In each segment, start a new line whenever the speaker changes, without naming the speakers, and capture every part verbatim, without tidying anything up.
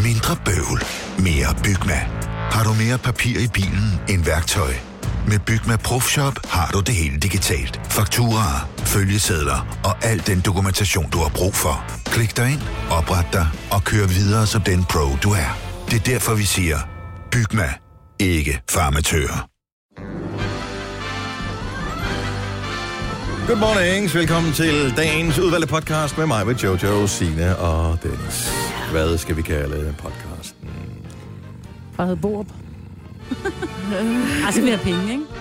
Mindre bøvl, mere Bygma. Har du mere papir i bilen end værktøj? Med Bygma ProFshop har du det hele digitalt. Fakturaer, følgesedler og al den dokumentation, du har brug for. Klik dig ind, opret dig og kør videre som den pro, du er. Det er derfor, vi siger, Bygma, ikke farmatører.
Good morning, velkommen til dagens udvalgte podcast med mig, med Jojo, Signe og Dennis. Hvad skal vi kalde podcasten?
Bare hedder Borup. Altså, vi har penge, ikke?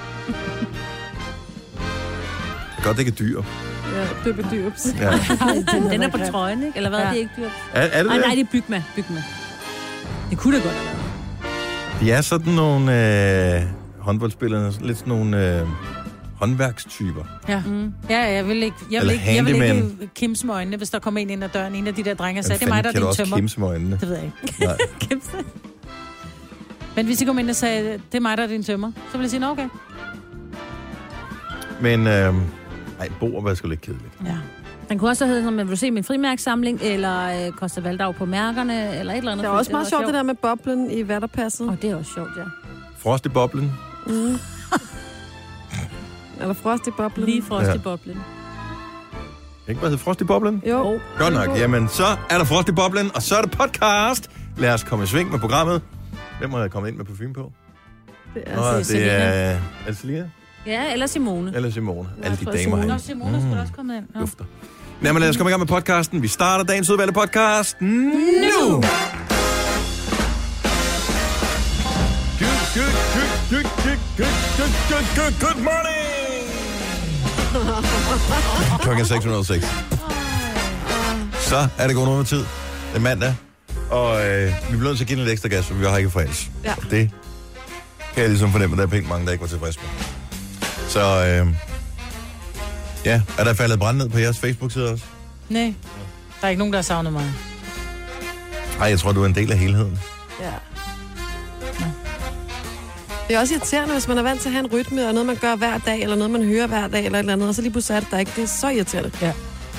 Godt, det ikke er dyr.
Ja, dyb er dyrbs.
Ja.
den, den er på trøjen, ikke? Eller hvad, ja. Er det ikke dyrt?
Er, er det
Ej,
det?
nej, det er Bygma. Bygma. Det kunne da godt have været.
De er sådan nogle øh, håndboldspillere, lidt sådan nogle øh, håndværkstyper.
Ja. Mm. Ja, jeg vil ikke, jeg vil ikke, jeg vil ikke kimse med øjnene, hvis der kommer en ind ad døren. En af de der drenge sagde, det er mig, der er din tømmer.
Kan du også kimse med øjnene?
Det ved jeg ikke. Nej. Kimse. Men hvis de kom ind og sagde, det er mig, der er din tømmer, så vil jeg sige, nå, okay.
Men, øh, ej, Borup er sgu lidt kedeligt.
Ja.
Den kunne også have heddet, som man vil se min frimærkssamling, eller øh, Costa Valdau på mærkerne, eller et eller andet.
Det er også meget sjovt, det der med boblen i vatterpasset.
Og oh, det er også sjovt, ja.
Frost i boblen.
Mm. Eller frost i boblen.
Lige frost
Ja.
i boblen.
Ikke bare hedder frost i boblen?
Jo.
Oh.
Godt nok. Jamen, så er der frost i boblen, og så er det podcast. Lad os komme i sving med programmet. Hvem må jeg komme ind med parfume på?
Det er
Nå,
altså
det er... Er det Selina?
Ja, eller Simone.
Eller Simone.
Ja,
Alle de
jeg tror,
damer
Simone.
herinde.
Nå, Simone skulle også komme ind. Ja.
Dufter. Jamen, lad os komme i gang med podcasten. Vi starter dagens udvalgte podcast nu! Good, good, good, good, good, good, good, good, good, good morning! Klokken er seks nul seks. Så er det gået noget med tid. Det er mandag. Og øh, vi bliver nødt til at give den lidt ekstra gas, for vi har ikke fredags.
Ja.
Det kan jeg ligesom fornemme, at der er pænt mange, der ikke var tilfredse med. Så øh, ja, er der faldet brand ned på jeres Facebook-side også?
Nej, der er ikke nogen, der har savnet mig.
Nej, jeg tror, du er en del af helheden.
Ja. Det er også irriterende, hvis man er vant til at have en rytme, og noget, man gør hver dag, eller noget, man hører hver dag, eller et eller andet, og så lige pludselig er det der ikke. Det er så irriterende.
Ja.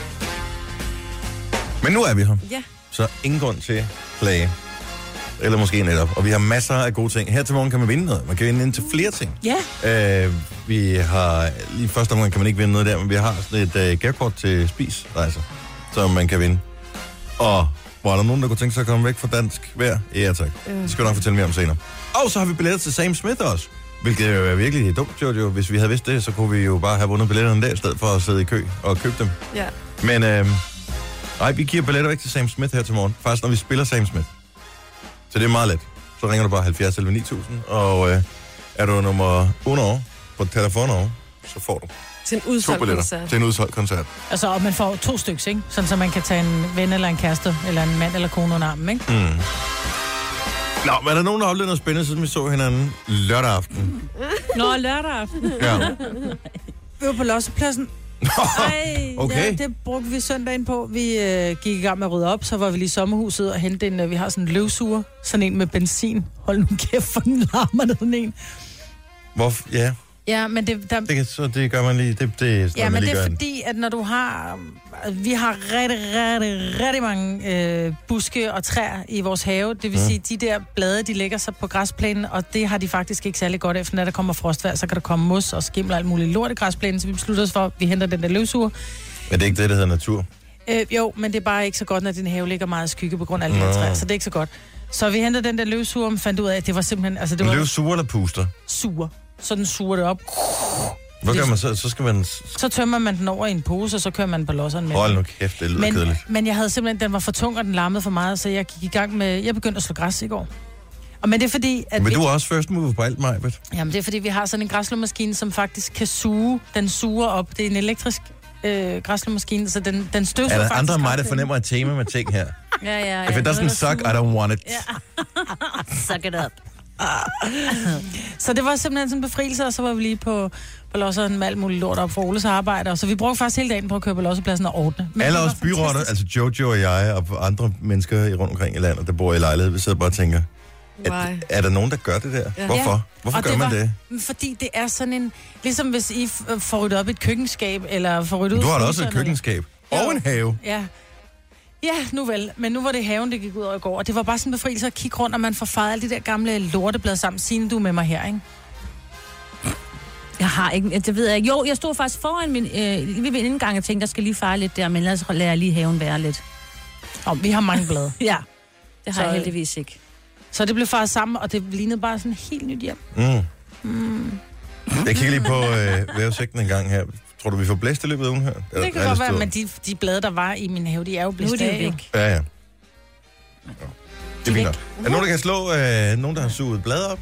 Men nu er vi her.
Ja.
Så ingen grund til at klage. Eller måske netop. Og vi har masser af gode ting. Her til morgen kan man vinde noget. Man kan vinde ind til flere ting.
Ja.
Øh, vi har... Lige første omgang kan man ikke vinde noget der, men vi har sådan et øh, gavekort til spis, altså, som man kan vinde. Og hvor er der nogen, der kunne tænke sig at komme væk fra dansk vejr? Ja, tak.
Øh.
Det skal du nok fortælle mere om senere. Og så har vi billetter til Sam Smith også. Hvilket jo er virkelig dumt, Jojo. Hvis vi havde vidst det, så kunne vi jo bare have vundet billetterne der, i stedet for at sidde i kø og købe dem.
Ja.
Men øh, nej, vi giver billetter væk til Sam Smith her til morgen. Faktisk, når vi spiller Sam Smith. Så det er meget let. Så ringer du bare halvfjerds elleve ni tusind, og øh, er du nummer otte år på telefonen, så får du
Til en
to
udsolgt
billetter
koncert.
til en udsolgt koncert.
Altså, og man får to stykker, ikke? Sådan, så man kan tage en ven eller en kæreste, eller en mand eller kone under armen, ikke?
Mm. Nå, men er der nogen, der har oplevet noget spændende, siden vi så hinanden lørdag aften?
Nå, lørdag aften.
Ja.
Vi var på lossepladsen. Ej,
Okay.
ja, det brugte vi søndagen på. Vi øh, gik i gang med at rydde op, så var vi lige i sommerhuset og hente en, øh, vi har sådan en løvsuger, sådan en med benzin. Hold nu kæft, for den larmer den en.
Hvorfor? Ja,
Ja, men det, der,
det, kan, så det gør man lige. Det, det er sådan,
ja,
man
men
lige
det er
gør.
fordi, at når du har... Vi har rigtig, rigtig, rigtig mange øh, buske og træer i vores have. Det vil
Ja.
sige, de der blade, de lægger sig på græsplænen, og det har de faktisk ikke særlig godt af, for når der kommer frostvejr, så kan der komme mos og skimmel og alt muligt lort i græsplænen, så vi beslutter os for, at vi henter den der løvsuger.
Men det er ikke det, der hedder natur.
Øh, jo, men det er bare ikke så godt, når din have ligger meget i skygge på grund af alle de her
Nå.
træer, så det er ikke så godt. Så vi hentede den der løvsuger, og fandt ud af, at det var simpelthen... Altså, det
Men
var
løv suger eller puster?
sur. Så den suger det op.
Hvad gør man så? Så skal man...
Så tømmer man den over i en pose, og så kører man på losseren med
Hold
den.
nu kæft, det lyder
Men,
kedeligt.
men jeg havde simpelthen, den var for tung, og den larmede for meget, så jeg gik i gang med, jeg begyndte at slå græs i går. Og men det er fordi, at
Men
vi,
du er også first mover på alt, Majbet.
jamen det er fordi, vi har sådan en græsslåmaskine, som faktisk kan suge, den suger op. Det er en elektrisk øh, græsslåmaskine, så den, den støvsuger
Er der
faktisk
andre end mig, der
græsplænen.
fornemmer et tema med ting her?
Ja, ja, ja.
If it doesn't suck, I don't want it.
Suck it up.
Så det var simpelthen sådan en befrielse, og så var vi lige på, på losseren med alt muligt lort op for Oles arbejde. Og så vi brugte faktisk hele dagen på at køre på lossepladsen og ordne. Men
Alle
det var
os byråder,
fantastisk.
altså Jojo og jeg og andre mennesker i rundt omkring i landet, der bor i lejlighed, vi sidder bare og tænker, er,
Why?
er der nogen, der gør det der?
Ja.
Hvorfor? Hvorfor
Og
gør man
var,
det?
Fordi det er sådan en... Ligesom hvis I f- får ryddet op et køkkenskab, eller får ryddet ud...
Du har da også et
fryseren,
køkkenskab.
eller-
Og en have.
Ja. Ja, nu vel. Men nu var det haven, det gik ud over i går. Og det var bare sådan en befrielse at kigge rundt, og man får fejret alle de der gamle lorteblad sammen. Signe, du er med mig her, ikke?
Jeg har ikke, det ved jeg ikke. Jo, jeg stod faktisk foran min, øh, ved en gang, jeg tænkte, jeg skal lige fare lidt der, men ellers lader jeg lige haven være lidt.
Og vi har mange blade.
Ja, det har
Så,
jeg heldigvis ikke.
Så det blev faret sammen, og det lignede bare sådan et helt nyt hjem.
Mm. Mm. Jeg kigger lige på øh, vævesigten en gang her. Tror du, vi får blæst i løbet af ugen her? Eller,
Det kan godt være, men de, de blade, der var i min have, de er jo blæst
Nu er de
af.
væk.
Ja, ja. ja. Det er fint nok. Er der nogen, der kan slå øh, nogen, der har suget blade op?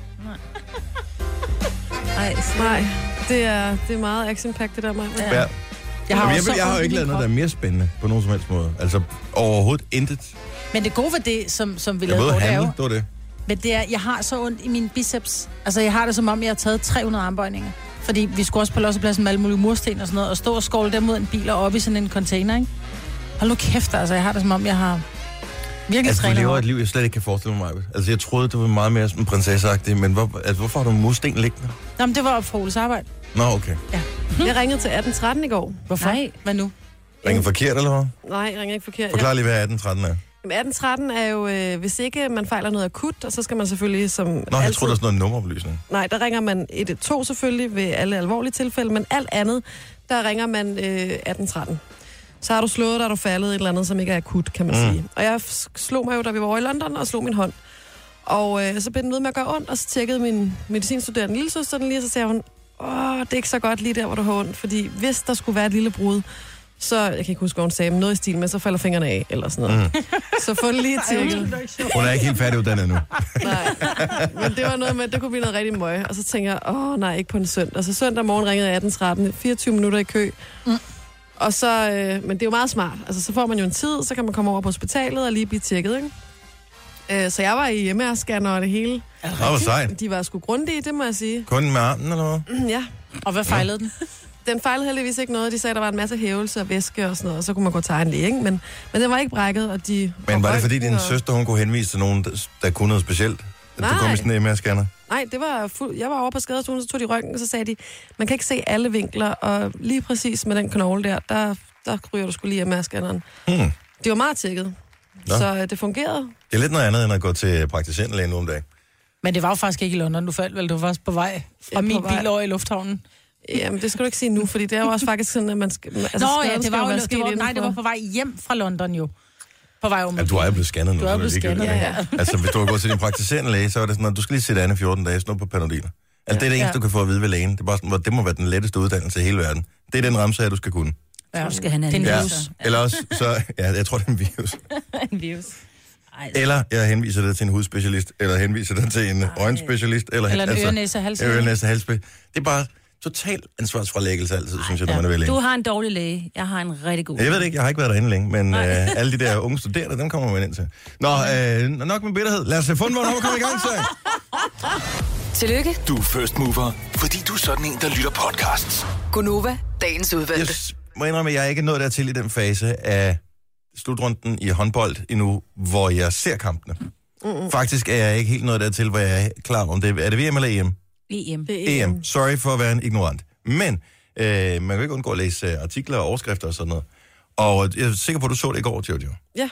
Nej,
Nej, det er, det er meget action-packed, det der, mig.
Ja.
Jeg har,
Jamen, jeg,
også
jeg, jeg har jo
ondt i
ikke
min
lavet noget, der
krop.
er mere spændende på nogen som helst måde. Altså overhovedet intet.
Men det gode ved det, som, som vi
Jeg
lavede,
ved
hvor det er
handle,
jo,
det var det.
men det er, jeg har så ondt i mine biceps. Altså, jeg har det som om, jeg har taget tre hundrede armbøjninger. Fordi vi skulle også på lossepladsen med alle mulige mursten og sådan noget, og stå og skåle dem mod en bil og op i sådan en container, ikke? Hold nu kæft, altså. Jeg har det som om, jeg har virkelig
Altså, du
trænet
lever
over.
et liv, jeg slet ikke kan forestille mig. Altså, jeg troede, du var meget mere sådan prinsesseagtig, men hvor, altså, hvorfor har du mursten liggende?
Nå, men det var op for Oles arbejde.
Nå, okay.
Jeg ringede til atten tretten i går.
Hvorfor?
Nej.
Hvad nu?
Ringer forkert, eller hvad?
Nej, jeg ringer ikke forkert.
Forklar lige, hvad atten tretten er.
Jamen, atten tretten er jo, øh, hvis ikke man fejler noget akut, og så skal man selvfølgelig som
Nå, jeg
altid...
troede, der var sådan noget nummeroplysning.
Nej, der ringer man et et to selvfølgelig ved alle alvorlige tilfælde, men alt andet, der ringer man øh, atten tretten. Så har du slået, der er du faldet et eller andet, som ikke er akut, kan man
Mm.
mm. sige. Og jeg slog mig jo, da vi var over i London, og slog min hånd. Og øh, så blev den ved med at gøre ondt, og så tjekkede min medicinstuderende lillesøster den lige, og så sagde hun, åh, det er ikke så godt lige der, hvor du har ondt, fordi hvis der skulle være et lille brud, så, jeg kan ikke huske, hvad hun sagde, men noget i stil med, så falder fingrene af, eller sådan noget. Mm. Så få den lige tjekket.
Hun er ikke helt færdiguddannet nu.
Nej, men det var noget med, det kunne blive noget rigtig møg. Og så tænker jeg, åh nej, ikke på en søndag. Så søndag morgen ringede jeg atten tretten, fireogtyve minutter i kø. Mm. Og så, øh, men det er jo meget smart. Altså, så får man jo en tid, så kan man komme over på hospitalet og lige blive tjekket, ikke? Øh, så jeg var i M R-scanner og det hele.
Nå, hvor sejt.
De var sgu grundige, det må jeg sige.
Kun med armen, eller hvad?
Ja,
Og hvad fejlede den?
den fejlede heldigvis ikke noget. De sagde, der var en masse hævelse og væske og sådan noget, og så kunne man gå til egen læge, ikke? Men, men den var ikke brækket, og de...
Men
og
var det fordi,
røntgen
din
og...
søster, hun kunne henvise til nogen, der, der kunne noget specielt? At du
Nej.
kom i sådan en M R-scanner?
Nej, det var fuld... jeg var over på skadestuen, så tog de røntgen, og så sagde de, man kan ikke se alle vinkler, og lige præcis med den knogle der, der, der ryger du skulle lige M R-scanneren.
Hmm.
Det var meget tjekket,
Nå.
så øh, det fungerede.
Det er lidt noget andet, end at gå til praktiserende læge nu om dagen.
Men det var jo faktisk ikke i London, du faldt vel? Du var faktisk på vej fra
Ja, på
min
vej.
bil over i lufthavnen.
Jamen, det skal du ikke sige nu, fordi det er jo også faktisk sådan, at man skal... Altså,
Nå ja,
skaden
det
skal
var jo,
være
det
sket
var, nej,
inden
det var
for-
på vej hjem fra London jo. På vej om.
Ja, du er jo blevet scannet nu.
Du er
så
blevet
det ligegyldigt,
scannet,
ikke?
ja.
Altså, hvis du har gået til din praktiserende læge, så er det sådan, at du skal lige sætte andet fjorten dage, sådan noget på Panodil. Altså, det er det eneste,
Ja.
du kan få at vide ved lægen. Det er bare sådan, hvor det må være den letteste uddannelse i hele verden. Det er den ramse, du skal kunne.
Ja.
Du skal have en
Det er
anden
en
Ja.
virus.
Eller også, så, ja, jeg tror, det er en virus.
en virus. Ej,
Eller jeg henviser det til en hudspecialist, eller henviser det til en øjenspecialist, eller,
Eller en
altså,
øre, næse, hals.
øre, næse, halsspil. Det er bare total ansvarsfralæggelse altid, synes jeg, når man er ved lægen.
du har en dårlig læge. Jeg har en rigtig god.
Jeg ved det ikke, jeg har ikke været derinde længe, men øh, alle de der unge studerende, dem kommer man ind til. Nå, øh, nok med bitterhed. Lad os få fundet, hvornår vi kommer i gang, så.
Tillykke,
Du er first mover, fordi du er sådan en, der lytter podcasts.
Gunova, dagens udvalgte.
Jeg s- må indrømme, at jeg er ikke nået dertil i den fase af slutrunden i håndbold endnu, hvor jeg ser kampene. Mm-hmm. Faktisk er jeg ikke helt nået dertil, hvor jeg er klar om det. Er det V M eller E M?
E M.
Det er
E M. Sorry for at være en ignorant. Men øh, man kan jo ikke undgå at læse øh, artikler og overskrifter og sådan noget. Og jeg er sikker på, at du så det i går, Jojo.
Ja,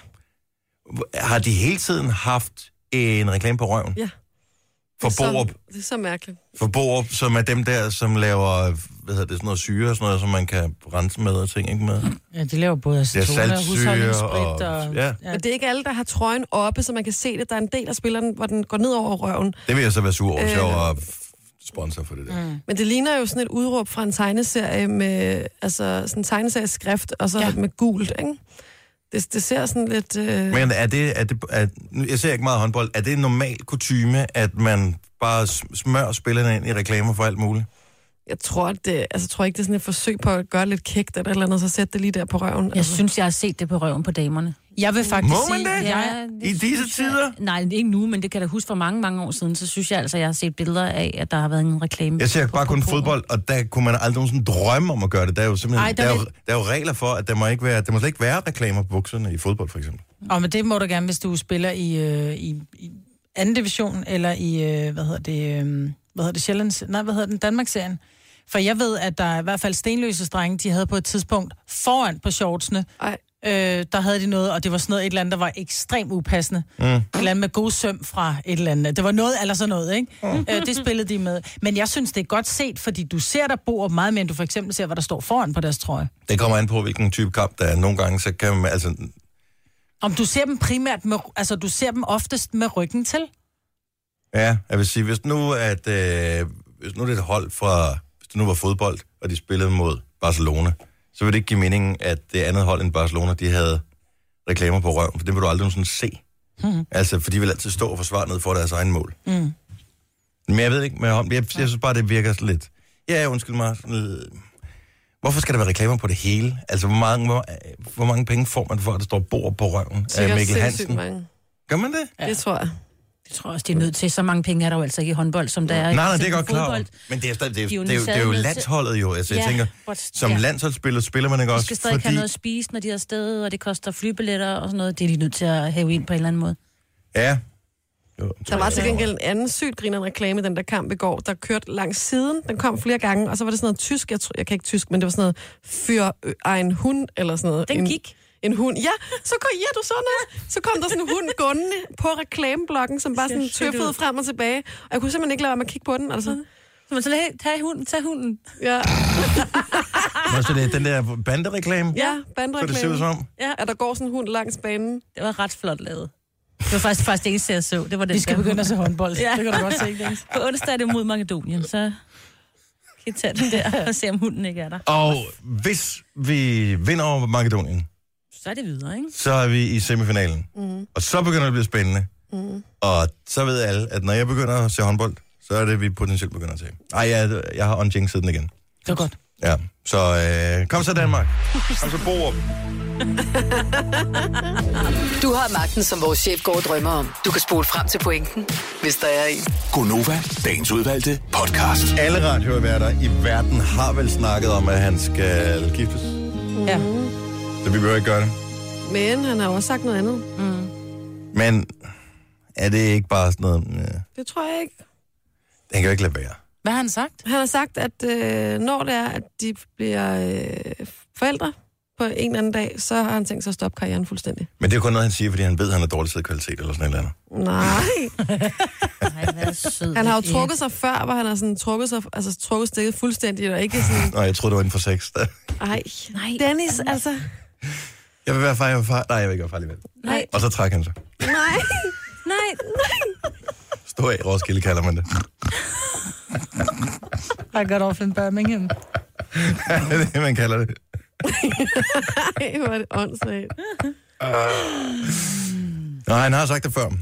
Har de hele tiden haft en reklame på røven?
ja.
For
Det er så-
Borup,
Det er så mærkeligt.
for Borup, som er dem der, som laver, hvad hedder det, sådan noget syre og sådan noget, som man kan rense med og ting, ikke med?
Ja, de laver både
Det er
acetone og
saltsyre
husholdningssprit.
og...
Og,
Ja,
ja.
Men det er ikke alle, der har trøjen oppe, så man kan se det. Der er en del af spilleren, hvor den går ned over røven.
det vil jeg så være sur over, hvis jeg
Øh.
var f- sponsor for det der. Mm.
Men det ligner jo sådan et udråb fra en tegneserie med, altså sådan en tegneserieskrift, og så
Ja.
ja. med gult, ikke? Det, det ser sådan lidt... Øh...
Men er det, er det er, nu- jeg ser ikke meget håndbold, er det en normal kutyme, at man bare s- smører spillerne ind i reklamer for alt muligt?
Jeg tror, at det, altså, jeg tror ikke, det er sådan et forsøg på at gøre det lidt kægt eller et eller andet, så sætte det lige der på røven.
Jeg synes, jeg har set det på røven på damerne.
Jeg vil faktisk
Må man
sige...
det?
Ja,
I disse tider?
Nej, ikke nu, men det kan jeg da huske for mange, mange år siden. Så synes jeg altså, jeg har set billeder af, at der har været en reklame.
Jeg ser
på-
bare
på-
kun
på-
fodbold, og der kunne man aldrig nogensinde drømme om at gøre det. Der er jo simpelthen
Ej, der
der, er jo,
vil-
der er jo regler for, at der må ikke være, der må slet ikke være reklamer på bukserne i fodbold, for eksempel.
Og men det må du gerne, hvis du spiller i, øh, i, i anden division, eller i, øh, hvad hedder det, øh, hvad hedder det, Sjællands, nej, hvad hedder den, Danmarksserien. For jeg ved, at der er i hvert fald Stenløse drenge, de havde på et tidspunkt foran på shortsene.
Ej.
Øh, der havde de noget, og det var sådan noget et eller andet, der var ekstremt upassende. Mm. Et eller andet med god søm fra et eller andet. Det var noget eller sådan noget, ikke? Mm. Øh, det spillede de med. Men jeg synes, det er godt set, fordi du ser der bor meget mere, end du for eksempel ser, hvad der står foran på deres trøje.
Det kommer an på, hvilken type kamp der er. Nogle gange, så kan man, altså...
Om du ser dem primært med... Altså, du ser dem oftest med ryggen til.
Ja, jeg vil sige, hvis nu, at, øh, hvis nu det er et hold fra... Hvis det nu var fodbold, og de spillede mod Barcelona, så ville det ikke give mening, at det andet hold end Barcelona, de havde reklamer på røven, for det vil du aldrig sådan se. Mm. Altså, for de vil altid stå og forsvare noget for deres egen mål. Mm. Men jeg ved ikke, men jeg, jeg synes bare, det virker sådan lidt... Ja, undskyld mig. Sådan, hvorfor skal der være reklamer på det hele? Altså, hvor mange, hvor, hvor mange penge får man for, at der står bord på røven af Mikkel Hansen?
Mange.
Gør man det?
Ja. Det tror jeg.
Jeg tror også, de er nødt til. Så mange penge er der jo altså ikke i håndbold, som der er.
Nej, nej, det er godt
fodbold.
klar over. Men det er, det er, det er, det er, det er jo landsholdet jo. Altså, jeg ja, tænker, som ja. landsholdsspiller spiller man ikke også,
de skal stadig fordi... have noget at spise, når de er afsted, og det koster flybilletter og sådan noget. Det er de nødt til at have ind på en eller anden måde.
Ja.
Jo, der var til gengæld en anden sygt grinerende reklame, den der kamp i går, der kørte langs siden. Den kom flere gange, og så var det sådan noget tysk. Jeg, tror, jeg kan ikke tysk, men det var sådan noget fyr en hund, eller sådan noget.
Den
en,
gik.
En hund. Ja, så går ja, du så noget. Så kom der sådan en hund gående på reklameblokken, som bare sådan tøffede frem og tilbage. Og jeg kunne simpelthen ikke lade være med at kigge på den. Altså.
Så man så hey, tag hunden, tag hunden.
Ja.
Så det er den der bandereklame?
Ja, bandereklame.
Så det ser ud som?
Ja, at der går sådan en hund langs banen.
Det var ret flot lavet. Det var faktisk, faktisk det eneste, jeg så. Det var den
Vi skal begynde at se håndbold.
Ja.
Det kan du godt se, ikke?
På onsdag er det mod Makedonien, så kan I tage den der og se, om hunden ikke er der.
Og hvis vi vinder over Makedonien,
så er det videre, ikke?
Så er vi i semifinalen. Mm. Og så begynder det at blive spændende. Mm. Og så ved alle, at når jeg begynder at se håndbold, så er det, vi potentielt begynder at se. Ej, jeg, jeg har unjinxet den igen.
Det er godt.
Ja, så øh, kom så Danmark. Kom så Borup.
Du har magten, som vores chef går og drømmer om. Du kan spole frem til pointen, hvis der er en.
Gonova, dagens udvalgte podcast.
Alle radioværter i verden har vel snakket om, at han skal giftes.
Mm. Ja.
Så vi behøver ikke gøre det.
Men han har også sagt noget andet. Mm.
Men er det ikke bare sådan noget... Ja.
Det tror jeg ikke.
Den kan jo ikke lade være.
Hvad har han sagt?
Han har sagt, at øh, når det er, at de bliver øh, forældre på en eller anden dag, så har han tænkt sig at stoppe karrieren fuldstændig.
Men det er jo kun noget, han siger, fordi han ved, at han har dårlig sædkvalitet eller sådan et eller andet.
Nej.
Nej, hvad sød.
Han har jo trukket sig før, hvor han har sådan trukket sig, altså trukket stikket fuldstændig, og ikke sådan...
Nej, jeg troede, det var inden for sex.
Ej, nej. Dennis, altså...
Jeg vil være far, jeg vil far. Nej, jeg vil ikke være far alligevel.
Nej.
Og så trækker han sig.
Nej.
Nej, nej.
Stå af, Roskilde kalder man det.
I got off in Birmingham.
Ja, det er det, man kalder det.
Ej, hvor er det åndssvagt.
Uh... Nej, han har sagt det før.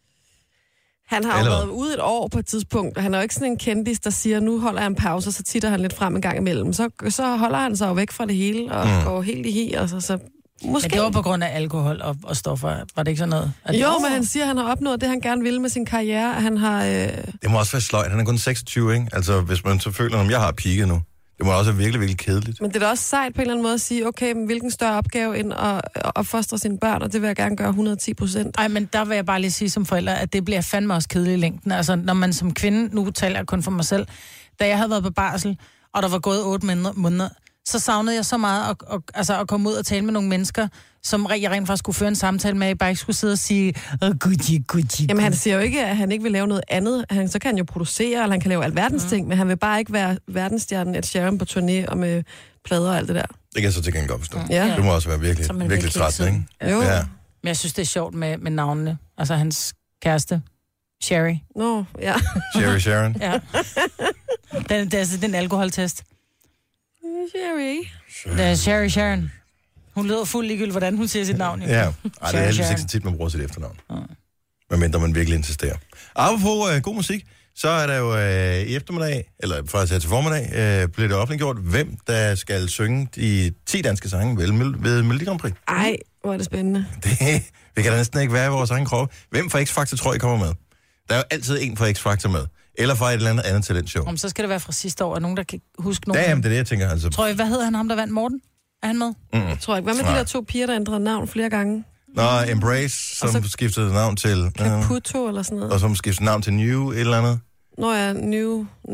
Han har jo været ude et år på et tidspunkt, og han er jo ikke sådan en kendis, der siger, nu holder jeg en pause, og så titter han lidt frem en gang imellem. Så, så holder han sig jo væk fra det hele, og mm. går helt i hi, og så... så måske...
Men det var på grund af alkohol og, og stoffer, var det ikke sådan noget?
Jo, det... men han siger, at han har opnået det, han gerne vil med sin karriere, han har... Øh...
Det må også være sløjt, han er kun seksogtyve, ikke? Altså, hvis man så føler, at jeg har peaket nu. Det må også være virkelig, virkelig kedeligt.
Men det er da også sejt på en eller anden måde at sige, okay, men hvilken større opgave end at opfostre sine børn, og det vil jeg gerne gøre hundrede og ti procent.
Ej, men der vil jeg bare lige sige som forælder, at det bliver fandme også kedeligt i længden. Altså, når man som kvinde, nu taler jeg kun for mig selv, da jeg havde været på barsel, og der var gået otte måneder, så savnede jeg så meget at, at, altså, at komme ud og tale med nogle mennesker, som jeg rent faktisk skulle føre en samtale med, at jeg bare ikke skulle sidde og sige, oh, Gucci, Gucci.
Jamen han siger jo ikke, at han ikke vil lave noget andet. Han, så kan han jo producere, eller han kan lave alverdens mm. ting, men han vil bare ikke være verdensstjernen Ed Sheeran på turné og med plader og alt det der. Det
kan jeg så til gengæld godt forstå.
Ja.
Det må også være virkelig, virkelig træt, ikke?
Jo.
Ja.
Men jeg synes, det er sjovt med, med navnene. Altså hans kæreste, Sherry.
Nå, no, ja.
Sherry Sharon.
Ja. Den, det er altså den alkoholtest.
Sherry.
Det er Sherry Sharon. Hun lyder fuldt ligegyldigt, hvordan hun siger sit navn. Jo.
Ja, Ej, det er heldigvis ikke så tit, man bruger sit efternavn. Ja. Medmindre man virkelig insisterer. Apropos uh, god musik, så er der jo uh, i eftermiddag, eller faktisk her til formiddag, uh, bliver det offentliggjort, hvem der skal synge de ti danske sange ved, ved Melodi Grand Prix.
Ej, hvor er det spændende.
Det, vi kan da næsten ikke være i vores egen krop. Hvem fra X-Factor tror I kommer med? Der er jo altid en fra X-Factor med. Eller fra et eller andet andet talentshow.
Om så skal det være fra sidste år. Er nogen, der kan huske nogen?
Ja, jamen, det er det, jeg tænker. Altså.
Tror I, hvad hedder han ham, der vandt Morten? Er han med?
Mm.
Jeg tror ikke. Hvad med Nej. de der to piger, der ændrede navn flere gange?
Nå, Embrace, som så... skiftede navn til...
Caputo uh, eller sådan noget.
Og som skiftede navn til New et eller andet.
Nå ja, New Name.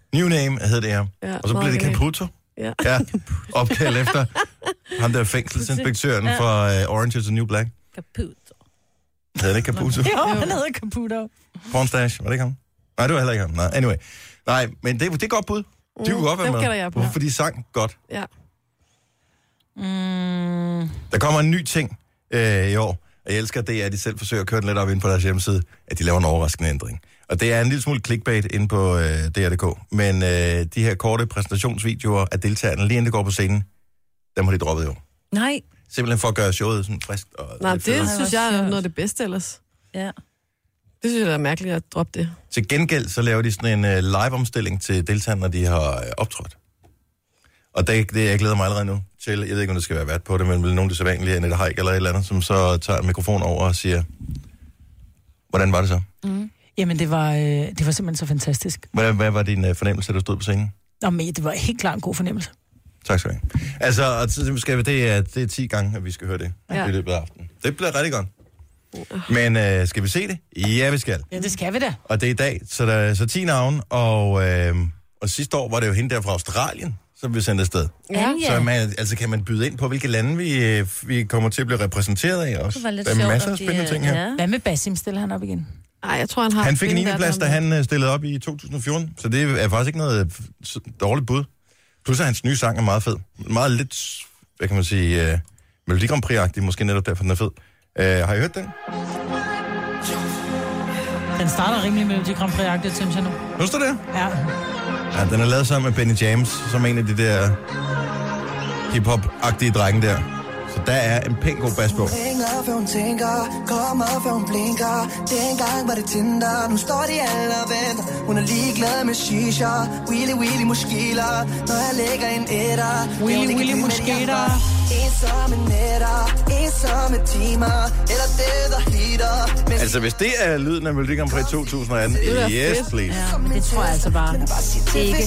New Name hed det her.
Ja,
Og så blev det
meget
Caputo.
Ja.
Ja, opkald efter ham der fængselsinspektøren
Ja.
fra uh, Orange is the New Black.
Caputo.
Hedder det ikke Caputo?
Jo, han hedder Caputo.
Pornstash, var det ikke ham? Nej, det var heller ikke ham. Nej, anyway. Nej, men det, det er godt bud.
Mm,
De kunne godt være
dem
med.
gætter jeg på.
Hvorfor? Fordi de sang godt.
Ja.
Mm.
Der kommer en ny ting øh, i år, og jeg elsker det, at de selv forsøger at køre den lidt op ind på deres hjemmeside, at de laver en overraskende ændring. Og det er en lille smule clickbait inde på øh, D R punktum D K, men øh, de her korte præsentationsvideoer af deltagerne, lige inden det går på scenen, dem har de droppet i år.
Nej.
Simpelthen for at gøre showet sådan frisk. Og
Nej,
lidt
det
federe.
synes jeg er noget af det bedste ellers.
Ja.
Det synes jeg er mærkeligt at droppe det.
Til gengæld så laver de sådan en uh, live-omstilling til deltagerne, når de har uh, optrådt. Og det, det jeg glæder mig allerede nu til. Jeg ved ikke, om det skal være vært på det, men vel nogen, der så vanligt Annette Haik eller et eller andet, som så tager en mikrofon over og siger, hvordan var det så?
Mm. Jamen, det var, øh, det var simpelthen så fantastisk.
Hvad, hvad var din uh, fornemmelse, da du stod på scenen?
Nå, men det var helt klart en god fornemmelse.
Tak skal du have. Altså, og så skal vi, det, er, det er ti gange, at vi skal høre det
Ja.
i løbet af aftenen. Det bliver rigtig godt. Men øh, skal vi se det? Ja, vi skal.
Ja, det skal vi da.
Og det er i dag, så der er så ti navne, og, øh, og sidste år var det jo hende der fra Australien, som vi sendte afsted.
Ja.
Så man, altså kan man byde ind på, hvilke lande vi, øh, vi kommer til at blive repræsenteret af også.
Det var lidt
Der er
sjovt,
masser af
at de,
spændende ting her.
ja.
Hvad med Basim? Stiller han op igen?
Nej, jeg tror, han har...
Han fik en
finde
niende plads, da
verden.
han øh, stillede op i to tusind og fjorten, så det er faktisk ikke noget øh, så dårligt bud. Plus at hans nye sang er meget fed. Meget lidt, hvad kan man sige, øh, Melodi Grand Prix-agtig, måske netop derfor, den er fed. Øh, har I hørt den?
Den starter rimelig med de Grand Prix-agtige, synes jeg nu.
Husker du det?
Ja.
Ja, den er lavet sammen med Benny James, som er en af de der hip-hop-agtige drenge der. Så der er en pæn god bas på.
Ringer, for hun tænker, kommer, for hun blinker. Dengang var det Tinder, nu står de alle og venter. Hun er ligeglad med shisha, wheelie wheelie muskler. Når jeg lægger en etter,
Wheelie wheelie muskler.
Ensomme nætter, ensomme timer, eller død og hitter. Men
Altså, hvis det er lyden af Melodi Grand Prix to tusind og atten,
Det er
yes,
fedt.
please.
Ja, men det tror jeg altså bare ikke.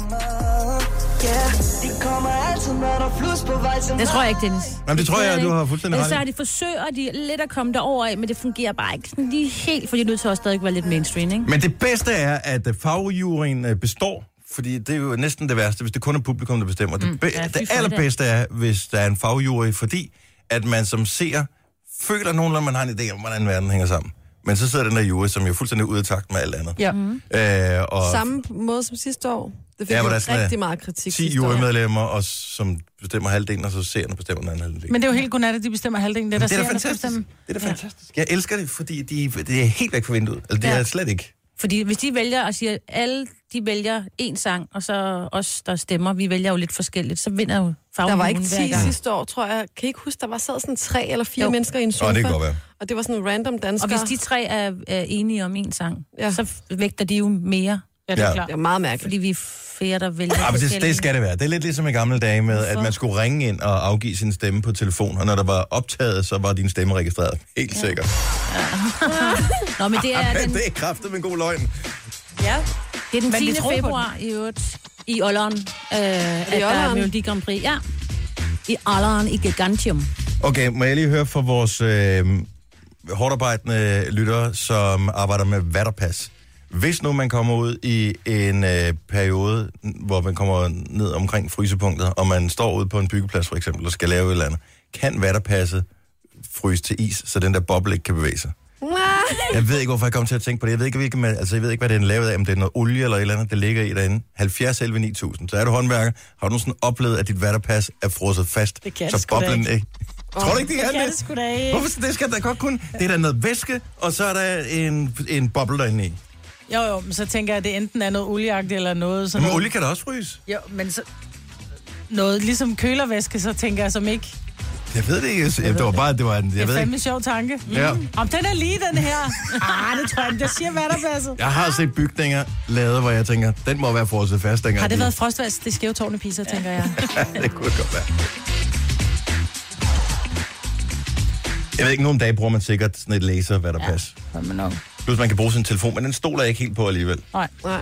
Ja, de kommer altid, når der er flus på vej til
Det tror jeg ikke, Dennis.
Jamen, det tror jeg,
ikke.
du har fuldstændig
Ellers så
ret
har
i.
de forsøger de lidt at komme derover af, men det fungerer bare ikke sådan lige helt, fordi det er nødt til også stadig være lidt mainstream, ikke?
Men det bedste er, at øh, fagjuryen øh, består, fordi det er jo næsten det værste, hvis det kun er publikum, der bestemmer. Mm, det be-
ja, fy
det
for
allerbedste er, hvis der er en fagjury, fordi at man som seer føler nogenlunde, at man har en idé om, hvordan verden hænger sammen. Men så sidder den der jury, som jo er fuldstændig ude af takt med alt andet.
Ja.
Mm.
Øh, og
Samme måde som sidste år. Det fik
Ja,
ja,
men der er
jo
sådan,
rigtig
øh,
meget kritik
ti
sidste år.
jurymedlemmer, og som bestemmer halvdelen, og så seerne bestemmer den anden halvdel.
Men det er jo helt godnat, at de bestemmer halvdelen. Det er der
det er da
seerne skal
fantastisk.
bestemme.
Det er da fantastisk. Jeg elsker det, fordi de, det er helt væk fra vinduet. Altså, det
Ja.
er slet ikke.
Fordi hvis de vælger og siger, alle de vælger en sang, og så os, der stemmer, vi vælger jo lidt forskelligt, så vinder jo
Der
fagjuren
var ikke
hver
ti
gang.
sidste år, tror jeg. Kan I ikke huske, der var sad sådan tre eller fire
Jo.
mennesker i en sofa?
Åh, det kan godt være.
Og det var sådan en random dansker.
Og hvis de tre er, er enige om en sang,
Ja.
ja. så vægter de jo mere,
Ja, det er
Ja.
klart.
Det er meget mærkeligt.
fordi vi er flere, der vælger
Ja, men det,
forskellige.
det skal det være. Det er lidt ligesom i gamle dage med, at
Hvorfor?
man skulle ringe ind og afgive sin stemme på telefon, og når der var optaget, så var din stemme registreret. Helt ja. sikkert.
Nå, men det er
Ja,
den,
det er kraftet med en god løgn.
Ja.
det er den
Men vi
tiende
tror på
februar i øvrigt i Olleren, øh, at der er
Olleren?
Melodi Grand Prix. Ja, i Olleren i Gigantium.
Okay, må jeg lige høre fra vores øh, hårdarbejdende lyttere, som arbejder med vatterpas. Hvis nu man kommer ud i en øh, periode, hvor man kommer ned omkring frysepunktet, og man står ude på en byggeplads for eksempel, og skal lave et eller andet, kan vatterpasset fryse til is, så den der boble ikke kan bevæge sig? Jeg ved ikke, hvorfor jeg kom til at tænke på det. Jeg ved ikke, hvilke, altså, jeg ved ikke hvad det er lavet af, om det er noget olie eller et eller andet, der ligger i derinde. halvfjerds elleve ni tusind. Så er du håndværker. Har du nogensinde oplevet, at dit vatterpas er frosset fast?
Det kan
så
det sgu da
boblen
ikke.
ikke. Tror du ikke, det
Det
kan
kan
det?
det sgu da ikke.
Hvorfor det skal der godt kun? Det er der noget væske, og så er der en, en boble derinde i.
Jo, jo, men så tænker jeg, at det enten er noget olieagtigt eller noget sådan
Men
noget.
olie kan da også fryse.
Jo, men så... Noget ligesom kølervæske, så tænker jeg som ikke.
Jeg ved det ikke. Jeg, det var bare, det var en,
Det
jeg
er
ved
fandme
ikke.
sjov tanke.
Ja.
Om den er lige, den her. Ah, det tror jeg ikke. Der siger vatterpasset.
Jeg har set bygninger lavet, hvor jeg tænker, den må være frosset fast dengang.
Har det været frostværst? Det er skæve tårn i Pisa, tænker jeg.
Det kunne det godt være. Jeg ved ikke, nogle dage bruger man sikkert sådan et laser, hvad der ja. passer.
Men nok.
Plus man kan bruge sin telefon, men den stoler jeg ikke helt på alligevel.
Nej.
Nej.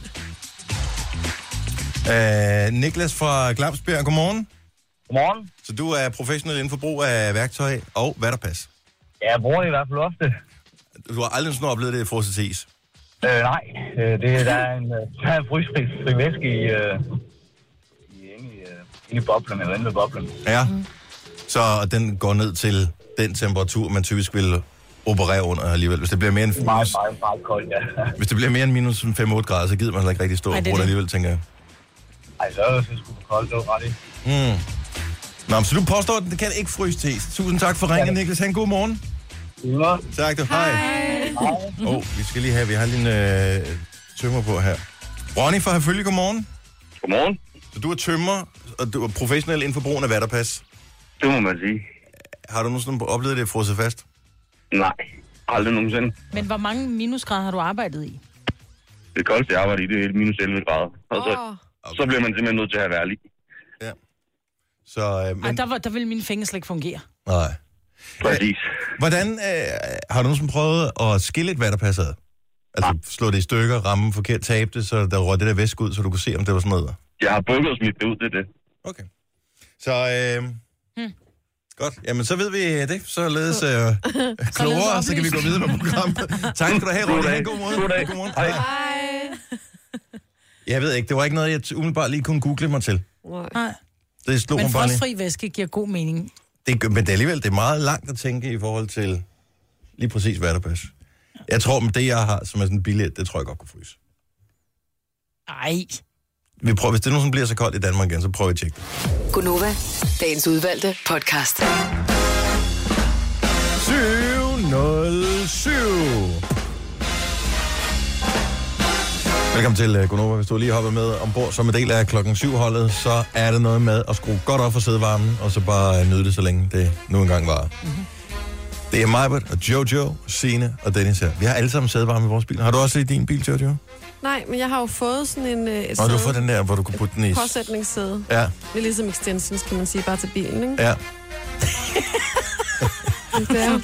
Uh, Niklas fra Glamsbjerg, godmorgen.
Godmorgen.
Så du er professionel inden for brug af værktøj og vatterpas.
Ja, jeg bruger det i hvert fald ofte.
Du har aldrig sådan oplevet det frosset til is?
Øh, nej, øh, det, der er en, der er en frysfri fri væske i, øh, i, inde, i, øh, inde i boblen, eller inde ved boblen.
Ja, så den går ned til den temperatur, man typisk vil operere under alligevel. Hvis det bliver mere end...
Meget, meget, meget koldt, ja.
Hvis det bliver mere end minus fem otte grader, så gider man heller ikke rigtig stå og bruge det alligevel, tænker jeg.
Ej, så er det sgu koldt, det var ret i.
Mm. Nå, så du påstår, at det kan ikke fryse til. Tusind tak for ringen, Niklas. Ha' en god morgen.
Ja.
Tak du. Hej. Åh, oh, vi skal lige have, vi har lige en øh, tømmer på her. Ronny fra Herfølge, godmorgen.
Godmorgen.
Så du er tømmer, og du er professionel inden for brugen af vatterpas.
Det må man sige.
Har du nogensinde oplevet det frosset fast?
Nej, aldrig nogensinde.
Men hvor mange minusgrader har du arbejdet i?
Det koldeste jeg arbejder i, det er minus elleve grader. Og så,
Oh.
okay. så bliver man simpelthen nødt til at have vejr lige.
Ja. Så, øh, men...
Ej, der, var, der ville mine fingre slet ikke fungere.
Nej.
Præcis.
Hvordan, øh, har du nogensinde prøvet at skille et vatterpas ad? Altså ja. Slå det i stykker, ramme forkert, tabe det, så der røg det der væske ud, så du kunne se, om det var sådan noget?
Jeg har bukket og smidt det ud, det er det.
Okay. Så, øh, hmm. godt. Jamen, så ved vi det. Så ledes øh, klogere, så kan vi gå videre med programmet. Tak skal du have, Ronny. Ha' en god morgen.
God dag.
God morgen.
Hej.
Jeg ved ikke, det var ikke noget, jeg umiddelbart lige kunne google mig til.
Nej.
Det slog
Men
mig bare lige.
frostfri væske giver god mening.
Det, men det er alligevel det er meget langt at tænke i forhold til lige præcis vatterpas. Jeg tror, med det, jeg har, som er sådan en billet, det tror jeg godt kunne fryse.
Ej.
Vi prøver, hvis det nu bliver så koldt i Danmark igen, så prøver vi at tjekke det.
Gunova, dagens udvalgte podcast.
syv nul syv Velkommen til Gunova. Hvis du lige hoppet med ombord som en del af klokken syv-holdet, så er det noget med at skrue godt op for sædevarmen, og så bare nyde det, så længe det nu engang varer. Mm-hmm. Det er Majbert og Jojo, Signe og Dennis her. Vi har alle sammen sædevarme i vores bil. Har du også i din bil, Jojo?
Nej, men jeg har jo fået sådan en... Et
og du har fået den der, hvor du kan putte den i...
Påsætningssæde.
Ja.
Det er ligesom extensions, kan man sige, bare til bilen, ikke?
Ja.
Det er.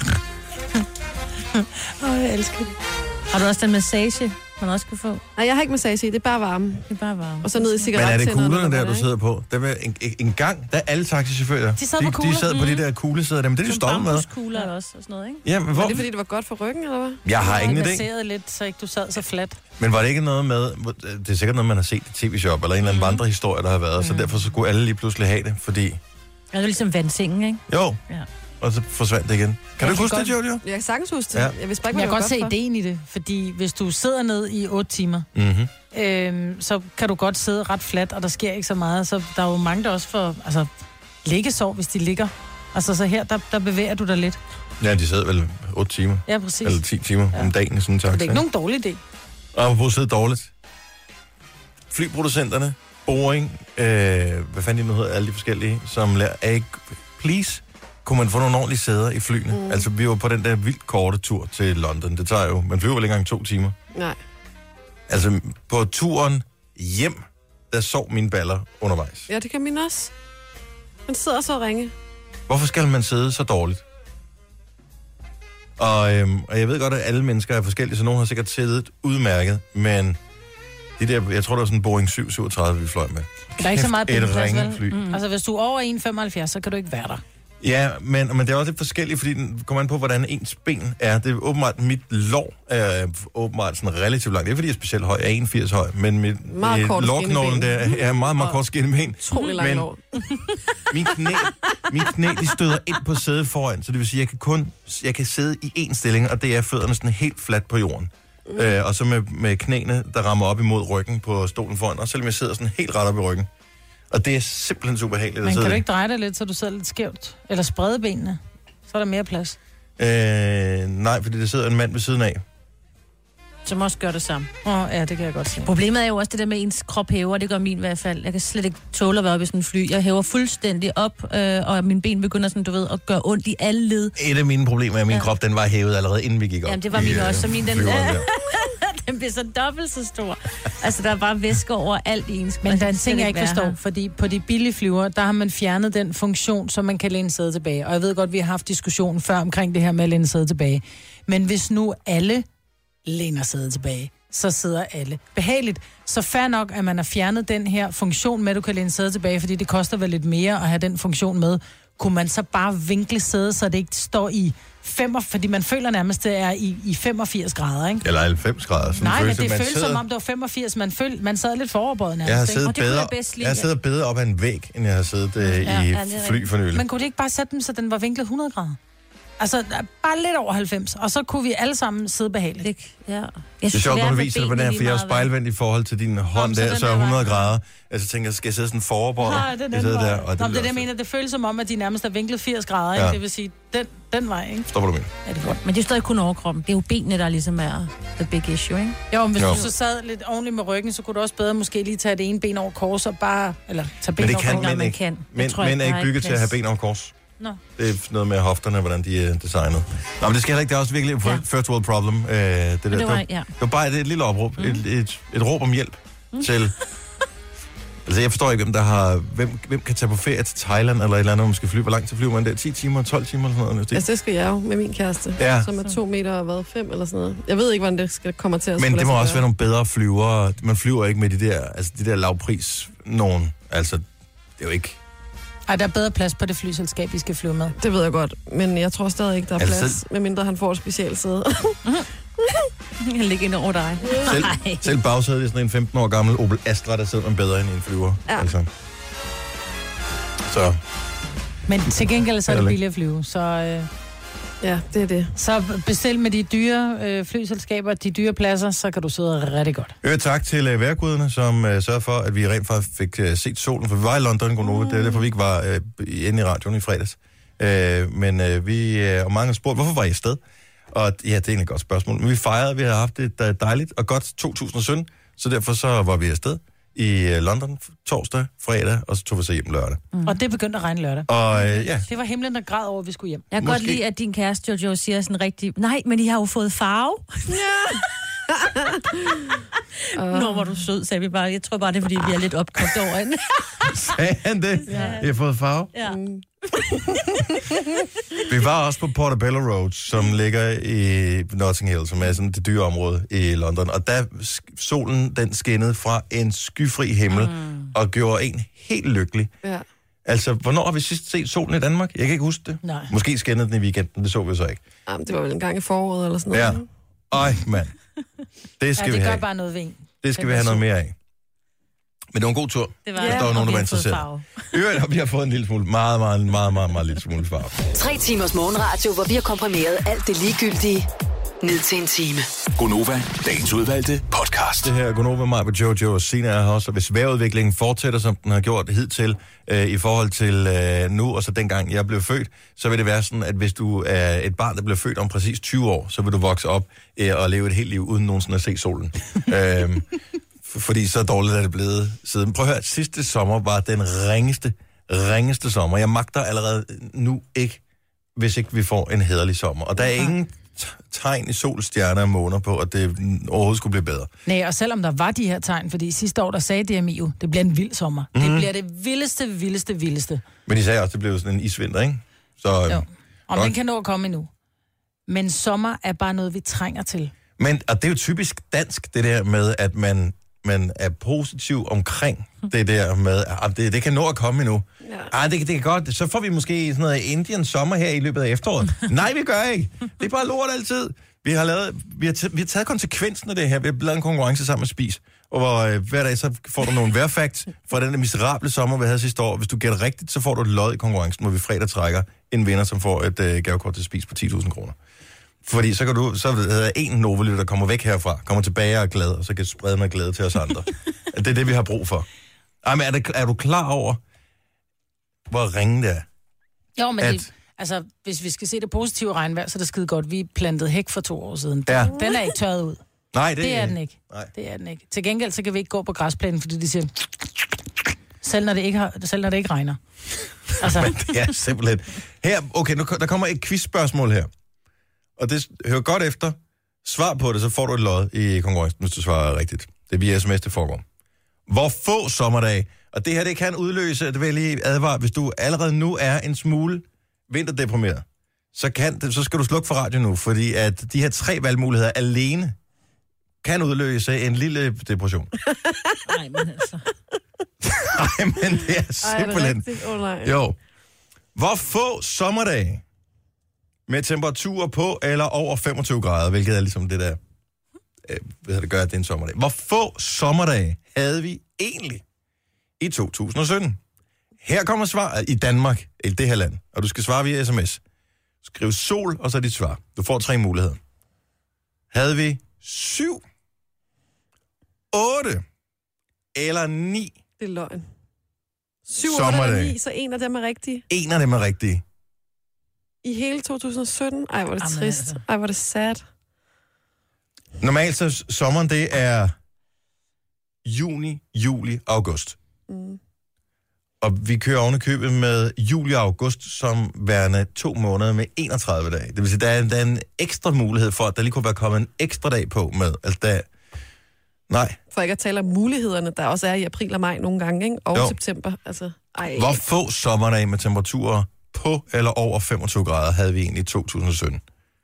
Åh, jeg elsker det.
Har du også den massage, man også kan få?
Nej, jeg har ikke massage i, det er bare varme.
Det er bare varme.
Og så ned i
Men
cigarettænderne.
er det kuglerne der, du sidder på? Der var en, en gang, der alle taxichauffører,
De sad på
de,
kugler.
de sad på de der kuglesæder der, men det er de stoppet med.
Bambuskugler også og sådan noget, ikke?
Ja, men hvor...
Var det, fordi det var godt for ryggen, eller hvad?
Jeg har ingen idé.
masseret lidt, så ikke du sad så fladt.
Men var det ikke noget med, det er sikkert noget, man har set i tv-shop, eller en eller anden mm. vandrehistorie, der har været, mm. så derfor så kunne alle lige pludselig have det, fordi...
Ja, det er ligesom vandsengen, ikke?
Jo,
ja.
Og så forsvandt det igen. Kan
jeg
du huske
godt...
det, Jojo?
Jeg kan sagtens huske det.
Ja.
Jeg vidste bare ikke,
Men jeg
hvad
kan
det
godt
var
se
godt
ideen i det, fordi hvis du sidder ned i otte timer,
Mm-hmm.
øhm, så kan du godt sidde ret fladt, og der sker ikke så meget. Så der er jo mange, der også får altså, liggesår, hvis de ligger. Altså så her, der, der bevæger du dig lidt.
Ja, de sad vel otte timer.
Ja, præcis.
Eller ti timer ja. om dagen i sådan en taxa.
Det er ikke nogen dårlig idé.
Og på sidde dårligt. Flyproducenterne, Boeing, øh, hvad fanden de nu hedder, alle de forskellige, som lærer, ikke, please, kunne man få nogle ordentlige sæder i flyene? Mm. Altså, vi var på den der vildt korte tur til London. Det tager jo, man flyver vel ikke engang to timer.
Nej.
Altså, på turen hjem, der sov mine baller undervejs.
Ja, det kan min også. Man sidder så og ringe.
Hvorfor skal man sidde så dårligt? Og, øhm, og jeg ved godt, at alle mennesker er forskellige, så nogen har sikkert siddet udmærket, men de der, jeg tror, der var sådan en Boeing syv syvogtredive, vi fløj med.
Der er ikke så meget
et
bænkeplads, vel?
ringefly.
Mm. Altså, hvis du er over en komma femoghalvfjerds, så kan du ikke være der.
Ja, men, men det er også lidt forskelligt, fordi den kommer an på, hvordan ens ben er. Det er åbenbart, mit lår er åbenbart sådan relativt langt. Det er, fordi jeg er specielt høj. Jeg er en komma firs høj, men mit øh, lårknoglen der er meget, meget kort skinneben.
Utrolig langt lår.
Min knæ, min knæ, de støder ind på sædet foran, så det vil sige, at jeg kan kun jeg kan sidde i én stilling, og det er fødderne sådan helt fladt på jorden. Mm. Øh, og så med, med knæene, der rammer op imod ryggen på stolen foran, og selvom jeg sidder sådan helt ret op i ryggen. Og det er simpelthen super behageligt
Men
at sidde
kan du
i.
ikke dreje dig lidt, så du sidder lidt skævt? Eller sprede benene? Så er der mere plads.
Øh, nej, fordi der sidder en mand ved siden af.
Som også gør det samme.
Åh, oh, ja, det kan jeg godt se.
Problemet er jo også det der med, ens krop hæver. Det gør min i hvert fald. Jeg kan slet ikke tåle at være oppe i sådan en fly. Jeg hæver fuldstændig op, øh, og mine ben begynder sådan, du ved, at gøre ondt i alle led.
Et af mine problemer er, at min ja. krop, den var hævet allerede, inden vi gik op.
Jamen, det var min
i,
også. Så min, den,
flyveren der.
den bliver så dobbelt så stor. Altså, der er bare væske over alt i ens.
Men der er en
kan
ting, jeg
ikke
ikke
være
forstår,
her.
fordi på de billige flyver, der har man fjernet den funktion, så man kan læne sædet tilbage. Og jeg ved godt, vi har haft diskussionen før omkring det her med at læne sædet tilbage. Men hvis nu alle læner sædet tilbage, så sidder alle behageligt. Så fair nok, at man har fjernet den her funktion med, at du kan læne sædet tilbage, fordi det koster vel lidt mere at have den funktion med. Kunne man så bare vinkle sædet, så det ikke står i fem, fordi man føler nærmest, det er i, i femogfirs grader, ikke?
Eller halvfems grader. Sådan
Nej, men
følelse,
det
man
føles
sidder...
som om, det var femogfirs. Man, føl, man sad lidt foroverbøjet nærmest,
Jeg har
ikke?
siddet
Og det kunne
bedre,
jeg bedst lide,
jeg har siddet bedre op ad en væg, end jeg har siddet øh,
Ja,
i
ja, det er
fly for nylig.
Men kunne det ikke bare sætte dem, så den var vinklet hundrede grader? Altså, bare lidt over halvfems, og så kunne vi alle sammen sidde behageligt.
Det, ja. Jeg
Det er
synes,
sjovt, når
hvert
du
fald
viser det på
benene
den her,
lige
for jeg er
meget
spejlvendt i forhold til din hånd
så
der,
den
så er
der var-
hundrede grader. Altså, tænker jeg, skal jeg sidde sådan foroverbøjet?
Nej, det er
Jeg
den
sidder
vej.
der, og det
Nå, men det er
bliver
det, jeg
også-
mener. Det føles som om, at de nærmest er vinklet firs grader, ikke?
Ja.
Det vil sige, den, den vej, ikke?
Forstår, hvad du mener?
Ja, det er godt.
Men det er stadig kun overkroppen. Det er jo benene, der ligesom er the big issue, ikke?
Jo, men hvis
Jo.
du så sad lidt ordentligt med ryggen, så kunne du også bedre måske lige tage det ene ben over kors og bare... Eller tage ben
Men det
over
kan
kors.
mænd
man
ikke.
kan. Det
Mænd,
tror jeg
mænd er
ikke,
ikke
der er
bygget til at have
plads.
ben over kors.
Nå.
Det er noget med hofterne, hvordan de er designet. Nå, men det skal heller ikke. Det er også virkelig et
Ja.
first world problem. Øh, det, der.
det var-
det, var,
ja.
det var bare et, et lille opråb. Mm. Et, et, et råb om hjælp mm. til... Altså, jeg forstår ikke, hvem der har... Hvem, hvem kan tage på ferie til Thailand eller et eller andet, hvor man skal flyve? Hvor lang tid flyver man der? ti timer, tolv timer eller sådan noget?
Altså, det skal jeg jo med min kæreste,
Ja.
som er to meter og hvad, fem eller sådan noget. Jeg ved ikke, hvordan det skal komme til at
Men
skulle
det må
lade
også
sig
være nogle bedre flyvere. Man flyver ikke med de der, altså de der lavpris nogen. Altså, det er jo ikke...
Ej, der er bedre plads på det flyselskab, vi skal flyve med.
gøre. Det ved jeg godt, men jeg tror stadig ikke, der er
Altså-
plads, medmindre han får et specialsæde.
Jeg ligger ind over dig.
Selv,
Nej.
selv bagsædet i sådan en femten år gammel Opel Astra, der sidder man bedre end i en flyver.
Ja.
Altså. Så,
Men til gengæld så er det
Eller-
billigt at flyve, så, øh,
Ja, det er det.
så bestil med de dyre øh, flyselskaber, de dyre pladser, så kan du sidde rigtig godt.
øh, tak til øh, vejrguderne, som øh, sørger for, at vi rent faktisk fik øh, set solen, for vi var i London, mm. det er derfor, vi ikke var øh, inde i radioen i fredags. Øh, men øh, vi, øh, og mange har spurgt, hvorfor var I afsted? Og ja, det er egentlig et godt spørgsmål. Men vi fejrede, at vi havde haft et øh, dejligt og godt to tusind sytten, så derfor så var vi afsted i øh, London torsdag, fredag, og så tog vi så hjem lørdag.
Mm. Og det begyndte at regne lørdag.
Og øh, ja,
Det var himlen, der græd over, at vi skulle hjem.
Jeg kan
Måske.
godt lide, at din kæreste Jojo siger sådan rigtig, nej, men I har jo fået farve. Ja. Nå, hvor du sød, sagde vi bare. Jeg tror bare, det er, fordi vi er lidt opkogt over hende.
sagde han det? Ja. Jeg har fået farve.
Ja.
Vi var også på Portobello Road, som ligger i Notting Hill, som er sådan det dyre område i London. Og der sk- solen, den skinnede fra en skyfri himmel, mm. og gjorde en helt lykkelig.
Ja.
Altså, hvornår har vi sidst set solen i Danmark? Jeg kan ikke huske det.
Nej.
Måske skinnede den i weekenden, det så vi så ikke.
Jamen, det var vel en gang i foråret eller sådan noget.
Ja. Ej, mand. Det skal
Ja,
vi
det gør
have.
bare noget ved en.
Det skal
Den
vi
er
have noget
sød.
mere af. Men det var en god tur.
Det var
Hvis der var nogen, der var interesseret. I øvrigt har vi har fået en lille smule, meget, meget, meget, meget, meget lille smule farve.
Tre timers morgenradio, hvor vi har komprimeret alt det ligegyldige ned til en time.
Gonova, dagens udvalgte podcast.
Det her er Gunova, mig på Jojo og Sina er her også. Og hvis vejrudviklingen fortsætter, som den har gjort hidtil, øh, i forhold til øh, nu, og så dengang jeg blev født, så vil det være sådan, at hvis du er et barn, der bliver født om præcis tyve år, så vil du vokse op øh, og leve et helt liv uden nogensinde at se solen. øhm, f- fordi så dårligt er det blevet siden. Prøv at høre, sidste sommer var den ringeste, ringeste sommer. Jeg magter allerede nu ikke, hvis ikke vi får en hæderlig sommer. Og der er ingen tegn i sol, stjerner og måner på, at det overhovedet skulle blive bedre.
Nej, og selvom der var de her tegn, fordi sidste år, der sagde D M I jo, det bliver en vild sommer. Mm. Det bliver det vildeste, vildeste, vildeste.
Men de sagde også, at det blev sådan en isvinter, ikke? Så,
Jo.
øhm,
Og
godt.
den kan nå at komme endnu. Men sommer er bare noget, vi trænger til.
Men og det er jo typisk dansk, det der med, at man, man er positiv omkring det der med, at det, det kan nå at komme endnu. Ja. Ej, det, det kan godt. Så får vi måske sådan noget Indian sommer her i løbet af efteråret. Nej, vi gør ikke. Det er bare lort altid. Vi har, lavet, vi har, t- vi har taget konsekvensen af det her. Vi har lavet en konkurrence sammen med Spis. Og hvor øh, hver dag så får du nogle vejrfacts fra den der miserable sommer, vi havde sidste år. Hvis du gætter rigtigt, så får du et lod i konkurrencen, hvor vi fredag trækker en vinder, som får et øh, gavekort til Spis på ti tusind kroner. Fordi så kan du, så er der en Nova-lytter, der kommer væk herfra, kommer tilbage og er glad, og så kan sprede med glæde til os andre. Det er det, vi har brug for. Ej, men er, det, er du klar over, hvor ringe det er?
Jo, men
At-
det, altså, hvis vi skal se det positive regnvejr, så er det skide godt. Vi plantede hæk for to år siden.
Ja.
Den er ikke tørret ud.
Nej, det,
Det er den ikke.
Nej.
Det er den ikke. Til gengæld, så kan vi ikke gå på græsplænen, fordi de siger, selv når det ikke, har, selv når det ikke regner. Altså,
Men det er simpelthen... Her, okay, nu, der kommer et quizspørgsmål her. Og det hører godt efter. Svar på det, så får du et lod i konkurrencen, hvis du svarer rigtigt. Det er via sms, det foregår. Hvor få sommerdage, og det her, det kan udløse, det vil jeg lige advare, hvis du allerede nu er en smule vinterdeprimeret, så, kan det, så skal du slukke for radio nu, fordi at de her tre valgmuligheder alene kan udløse en lille depression.
Nej, men altså.
Nej, men det er
Ej, er det
simpelthen...
rigtigt? Åh, nej.
Jo. Hvor få sommerdage med temperaturer på eller over femogtyve grader, hvilket er ligesom det der, øh, hvad det gør, at det er en sommerdag. Hvor få sommerdage havde vi egentlig i to tusind og sytten? Her kommer svar i Danmark, i det her land, og du skal svare via sms. Skriv sol, og så dit svar. Du får tre muligheder. Havde vi syv, otte eller ni?
Det er løgn. Syv, otte eller ni, så en af dem er rigtig.
En af dem er rigtig.
I hele to tusind og sytten? Ej, hvor er det
Jamen,
trist.
altså.
Ej, hvor er det sad.
Normalt så sommeren, det er juni, juli, august.
Mm.
Og vi kører oven i købet med juli og august som værende to måneder med enogtredive dage. Det vil sige, der er, der er en ekstra mulighed for, at der lige kunne være kommet en ekstra dag på med. Altså, der... Nej.
For ikke at tale om mulighederne, der også er i april og maj nogle gange, ikke? Og
Jo.
september. Altså, ej.
Hvor få sommerdage med temperaturer på eller over femogtyve grader havde vi egentlig i to tusind og sytten?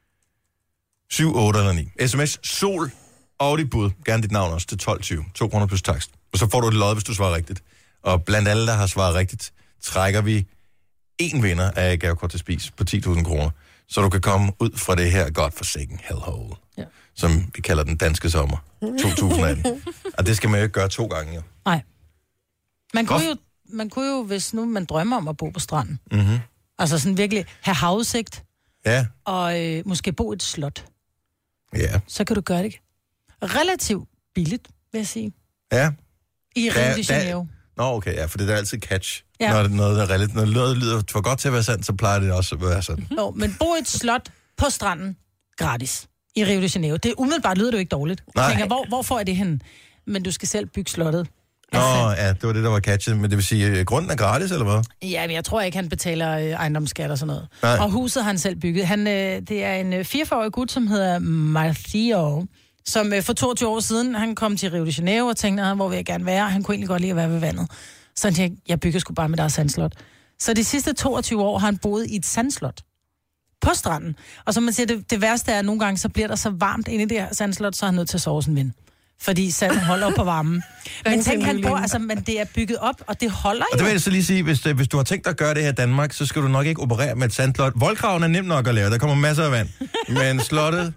syv, otte eller ni. Sms, sol og dit bud. Gerne dit navn også til tolv tyve. to kroner plus takst. Og så får du et lod, hvis du svarer rigtigt. Og blandt alle, der har svaret rigtigt, trækker vi en vinder af gavekort til spis på ti tusind kroner. Så du kan komme ud fra det her godt for sikken hellhole,
Ja.
som vi kalder den danske sommer to tusind atten. Og det skal man jo ikke gøre to gange, jo.
Nej. Man kunne,
Hvor-
jo, man kunne jo, hvis nu man drømmer om at bo på stranden,
Mm-hmm.
altså sådan virkelig have havudsigt,
Ja,
og øh, måske bo i et slot,
ja,
så kan du gøre det relativt billigt, vil jeg sige.
ja.
I
Der-
Rio de
der-
Janeiro.
Nå, okay, ja, for det er altid catch.
Ja.
Når det er noget, der er relativt, når noget lyder for godt til at være sandt, så plejer det også at være sådan.
Jo, men bo i et slot på stranden, gratis, i Rio de Janeiro. Det umiddelbart lyder det jo ikke dårligt.
Nej.
Jeg tænker, hvor, hvor får jeg det hen? Men du skal selv bygge slottet.
Nå, ja, det var det, der var catchet. Men det vil sige, at grunden er gratis, eller hvad?
Ja, men jeg tror ikke, han betaler øh, ejendomsskat og sådan noget.
Nej.
Og huset har han selv bygget. Han, øh, det er en øh, fireogfyrre-årig gut, som hedder Marcio, som øh, for toogtyve år siden, han kom til Rio de Janeiro og tænkte, ah, hvor vil jeg gerne være? Han kunne egentlig godt lide at være ved vandet. Så han tænkte, jeg bygger sgu bare med deres sandslot. Så de sidste toogtyve år har han boet i et sandslot på stranden. Og som man siger, det, det værste er, at nogle gange så bliver der så varmt inde i det her sandslot, så er han nødt til at sove sin ven. Fordi sandet holder op på varmen. Men tænk, han bor, altså, men det er bygget op, og det holder
Og det
jo.
vil jeg så lige sige, hvis, hvis du har tænkt dig at gøre det her i Danmark, så skal du nok ikke operere med et sandslot. Voldgraven er nemt nok at lave, der kommer masser af vand. Men slottet...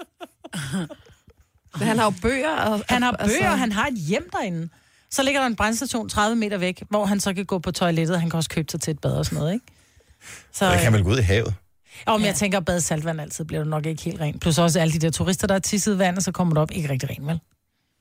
Men han har jo bøger. Og,
Han har
altså-
bøger, og han har et hjem derinde. Så ligger der en brandstation tredive meter væk, hvor han så kan gå på toilettet, og han kan også købe sig til et bad og sådan noget, ikke? Så,
Der kan vel gå ud i havet.
og men jeg tænker, at bade saltvand altid bliver det nok ikke helt rent. Plus også alle de der turister, der har tisset i vandet, så kommer det op ikke rigtig rent, vel?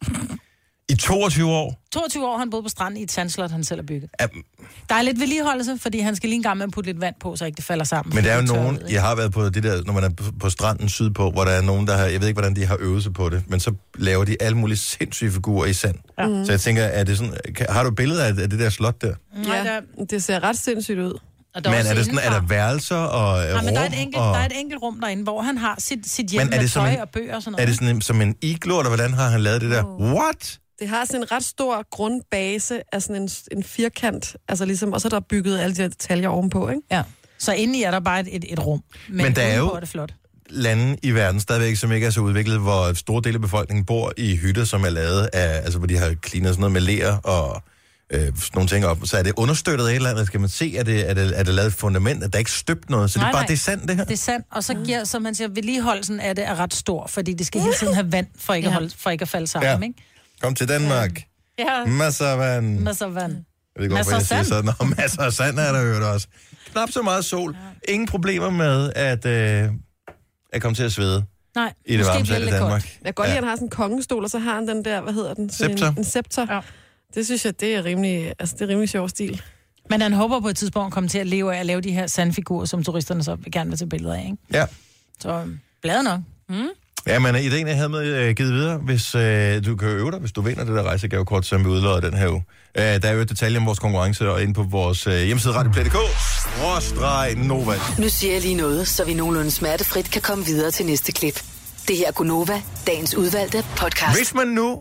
I toogtyve år...
toogtyve år har han boet på stranden i et sandslot, han selv har bygget.
Ja,
Der er lidt vedligeholdelse, fordi han skal lige en gang med at putte lidt vand på, så ikke det falder sammen.
men der er jo
fordi det tørrer
nogen...
ud, ikke?
Jeg har været på det der, når man er på, på stranden sydpå, hvor der er nogen, der har... Jeg ved ikke, hvordan de har øvet sig på det, men så laver de alle mulige sindssyge figurer i sand. Ja. Så jeg tænker, er det sådan, kan, har du et billede af, af det der slot der?
Nej, der,
Ja, det ser ret sindssygt ud.
og der
Men
også
er, det sådan, er
indenfra.
der værelser og øh,
Nej, men der er, et
rum?
enkelt,
og...
der er et enkelt rum derinde, hvor han har sit, sit hjem
Men er
med
det som
tøj
en-
og bøger og sådan noget.
Er det sådan en, som en iglo, eller hvordan har han lavet det der? What?
Det har sådan en ret stor grundbase af sådan en, en firkant, altså ligesom, og så er der bygget alle de her detaljer ovenpå, ikke?
Ja. Så indeni er der bare et, et, et rum. Men,
Men der er
udenpå
jo-
er det flot.
Lande i verden stadigvæk, som ikke er så udviklet, hvor store dele af befolkningen bor i hytter, som er lavet af, altså hvor de har cleanet sådan noget med ler og øh, sådan nogle ting op. Så er det understøttet af et eller andet? Skal man se, at det er det, er det lavet et fundament, at der ikke er støbt noget? Så nej, det er bare,
nej.
det er sandt, det her?
Det er sandt, og så giver, som man siger, vedligeholdelsen af det er ret stor, fordi det skal hele tiden have vand, for ikke, ja. at, holde, for ikke at falde sammen,
Ja.
ikke?
Kom til Danmark.
Ja,
Masser af vand.
masser af vand.
Jeg ved ikke, hvorfor
Masser
jeg
af
siger sådan. Nå, masser af sand er der jo også. Knap så meget sol. Ingen problemer med at, øh, at komme til at svede
Nej,
i det
måske
varme
bliver
sand i
det lidt
Danmark.
koldt.
Jeg kan godt lide, at han har sådan en kongestol, og så har han den der, hvad hedder den? Sådan
Scepter.
En, en scepter.
Ja.
Det synes jeg, det er rimelig, altså det er rimelig sjov stil.
Men han håber på et tidspunkt at komme til at leve af at lave de her sandfigurer, som turisterne så vil gerne vil tage billeder af, ikke?
Ja.
Så blad nok.
Ja, men ideen, jeg havde med øh, givet videre, hvis øh, du kan øve dig, hvis du vinder det der rejsegavekort, som vi udlodder den her uge. Øh, der er jo et detalje om vores konkurrence, og inde på vores øh, hjemmeside radioplay punktum d k, skråstreg Nova.
Nu siger jeg lige noget, så vi nogenlunde smertefrit kan komme videre til næste klip. Det her er Gunova, dagens udvalgte podcast.
Hvis man nu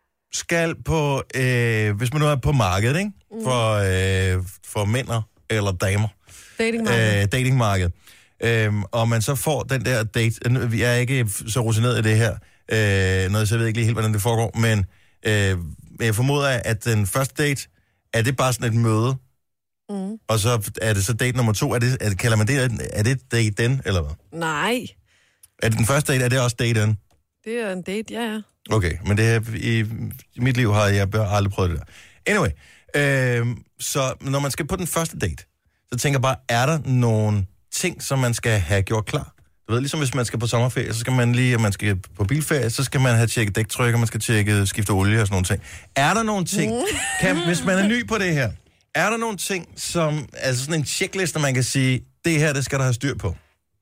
skal på, øh, hvis man nu er på markedet, ikke? For, øh, for mænd eller damer,
Datingmarkedet.
øh, datingmarkedet, øhm, og man så får den der date, nu- vi er ikke så rutineret i det her, øh, noget, så jeg ved ikke lige helt, hvordan det foregår, men øh, jeg formoder, at den første date, er det bare sådan et møde,
Mm.
Og så er det så date nummer to. Er det, er det, kalder man det, er det date den, eller hvad?
Nej.
Er det den første date, er det også date den?
Det er en date, ja, ja.
Okay, men det her, i, i mit liv har jeg aldrig prøvet det der. Anyway, øh, så når man skal på den første date, så tænker jeg bare, er der nogle ting, som man skal have gjort klar? Du ved, ligesom hvis man skal på sommerferie, så skal man lige, man skal på bilferie, så skal man have tjekket dæktryk, og man skal tjekke, skifte olie og sådan nogle ting. Er der nogle ting, kan, hvis man er ny på det her, er der nogle ting, som, altså sådan en checkliste, man kan sige, det her, det skal der have styr på?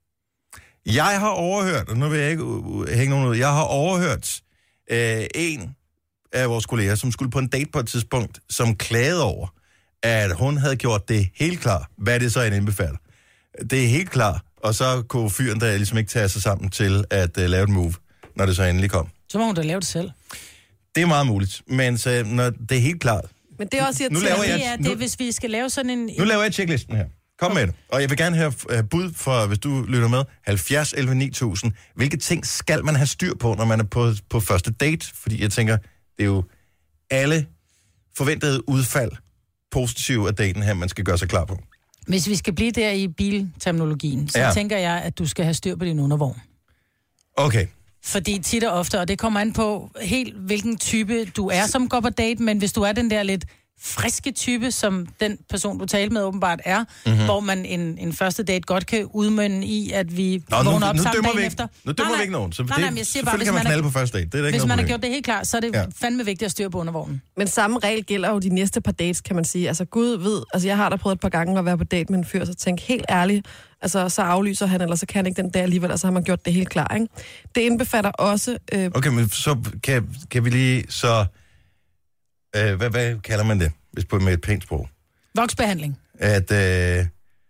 Jeg har overhørt, og nu vil jeg ikke hænge nogen ud, jeg har overhørt øh, en af vores kolleger, som skulle på en date på et tidspunkt, som klagede over, at hun havde gjort det helt klar, hvad det så end indbefatter. Det er helt klar, og så kunne fyren der ligesom ikke tage sig sammen til at uh, lave et move, når det så endelig kom.
Så må hun da lave det selv.
Det er meget muligt, men så, når det er helt klart.
Men det er også
nu laver jeg,
det er det,
nu,
hvis vi skal lave sådan en...
Nu laver jeg checklisten her. Kom med det. Og jeg vil gerne have uh, bud for, hvis du lytter med, halvfjerds elleve ni tusind. Hvilke ting skal man have styr på, når man er på, på første date? Fordi jeg tænker, det er jo alle forventede udfald positive af daten her, man skal gøre sig klar på.
Hvis vi skal blive der i bilterminologien, så
ja.
tænker jeg, at du skal have styr på din undervogn.
Okay.
Fordi tit og ofte, og det kommer an på helt, hvilken type du er, som går på date, men hvis du er den der lidt friske type, som den person, du talte med åbenbart er, mm-hmm. hvor man en, en første date godt kan udmønde i, at vi
Nå,
vågner
nu,
op
nu
sammen dagen
vi,
efter.
Nu dømmer vi ikke nogen. Så
nej,
det,
nej, men jeg siger
selvfølgelig
bare, hvis
kan man
man
knalde
er,
på første date. Det er der ikke
hvis
noget
man
problem.
har gjort det helt klart, så er det ja. fandme vigtigt at styre på undervognen.
Men samme regel gælder jo de næste par dates, kan man sige. Altså Gud ved, altså jeg har da prøvet et par gange at være på date med en fyr, så tænk helt ærligt, altså så aflyser han, eller så kan han ikke den dag alligevel, og så har man gjort det helt klar, ikke? Det indbefatter også... Øh...
Okay, men så kan, kan vi lige så... Øh, hvad, hvad kalder man det, hvis på med et pænt sprog?
Voksbehandling.
At øh,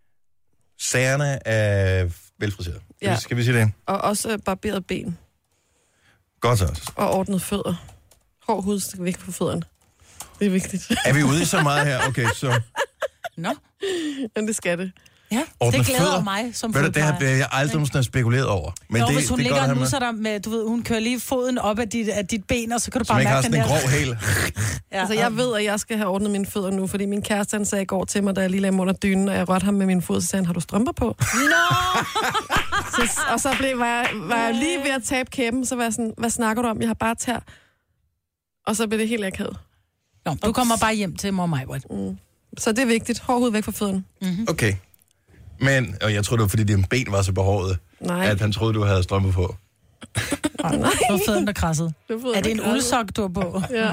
sagerne er velfriseret.
Ja.
Skal vi sige det?
Og også øh, barberet ben.
Godt så.
Og ordnet fødder. Hård hud skal væk fra fødderne. Det er vigtigt.
Er vi ude i så meget her? Okay, så...
Nå.
Men det skal det.
Ja,
ordne
det glæder
fødder.
mig som
fødder. Det har
fodplejer.
jeg aldrig nogensinde spekuleret over. Men
jo,
det,
hvis hun
det
ligger
godt,
og nusser dig med, du ved, hun kører lige foden op af dit, af dit ben, og så kan du
som
bare
ikke
mærke
har
den
sådan
der...
en grov hæl.
Ja, altså, jeg ved, at jeg skal have ordnet mine fødder nu, fordi min kæreste, han sagde i går til mig, da jeg lige lagde mig under dynen, og jeg rørte ham med min fod, så sagde han, har du strømper på?
Nå!
så, og så blev, var, jeg, var jeg lige ved at tabe kæben, så var jeg sådan, hvad snakker du om? Jeg har bare tær. Og så blev det helt akavet.
Nå, du kommer bare hjem til mor Majbert.
Mm. Så det er vigtigt. Hård hud væk fra fødderne.
Mm-hmm.
Okay. Men, og jeg tror det var, fordi dine ben var så behåret,
nej.
At han troede, du havde strømper på.
Oh, nej. Det var fødderne, der krassede.
Det
er det en uldsok, du har på?
Ja.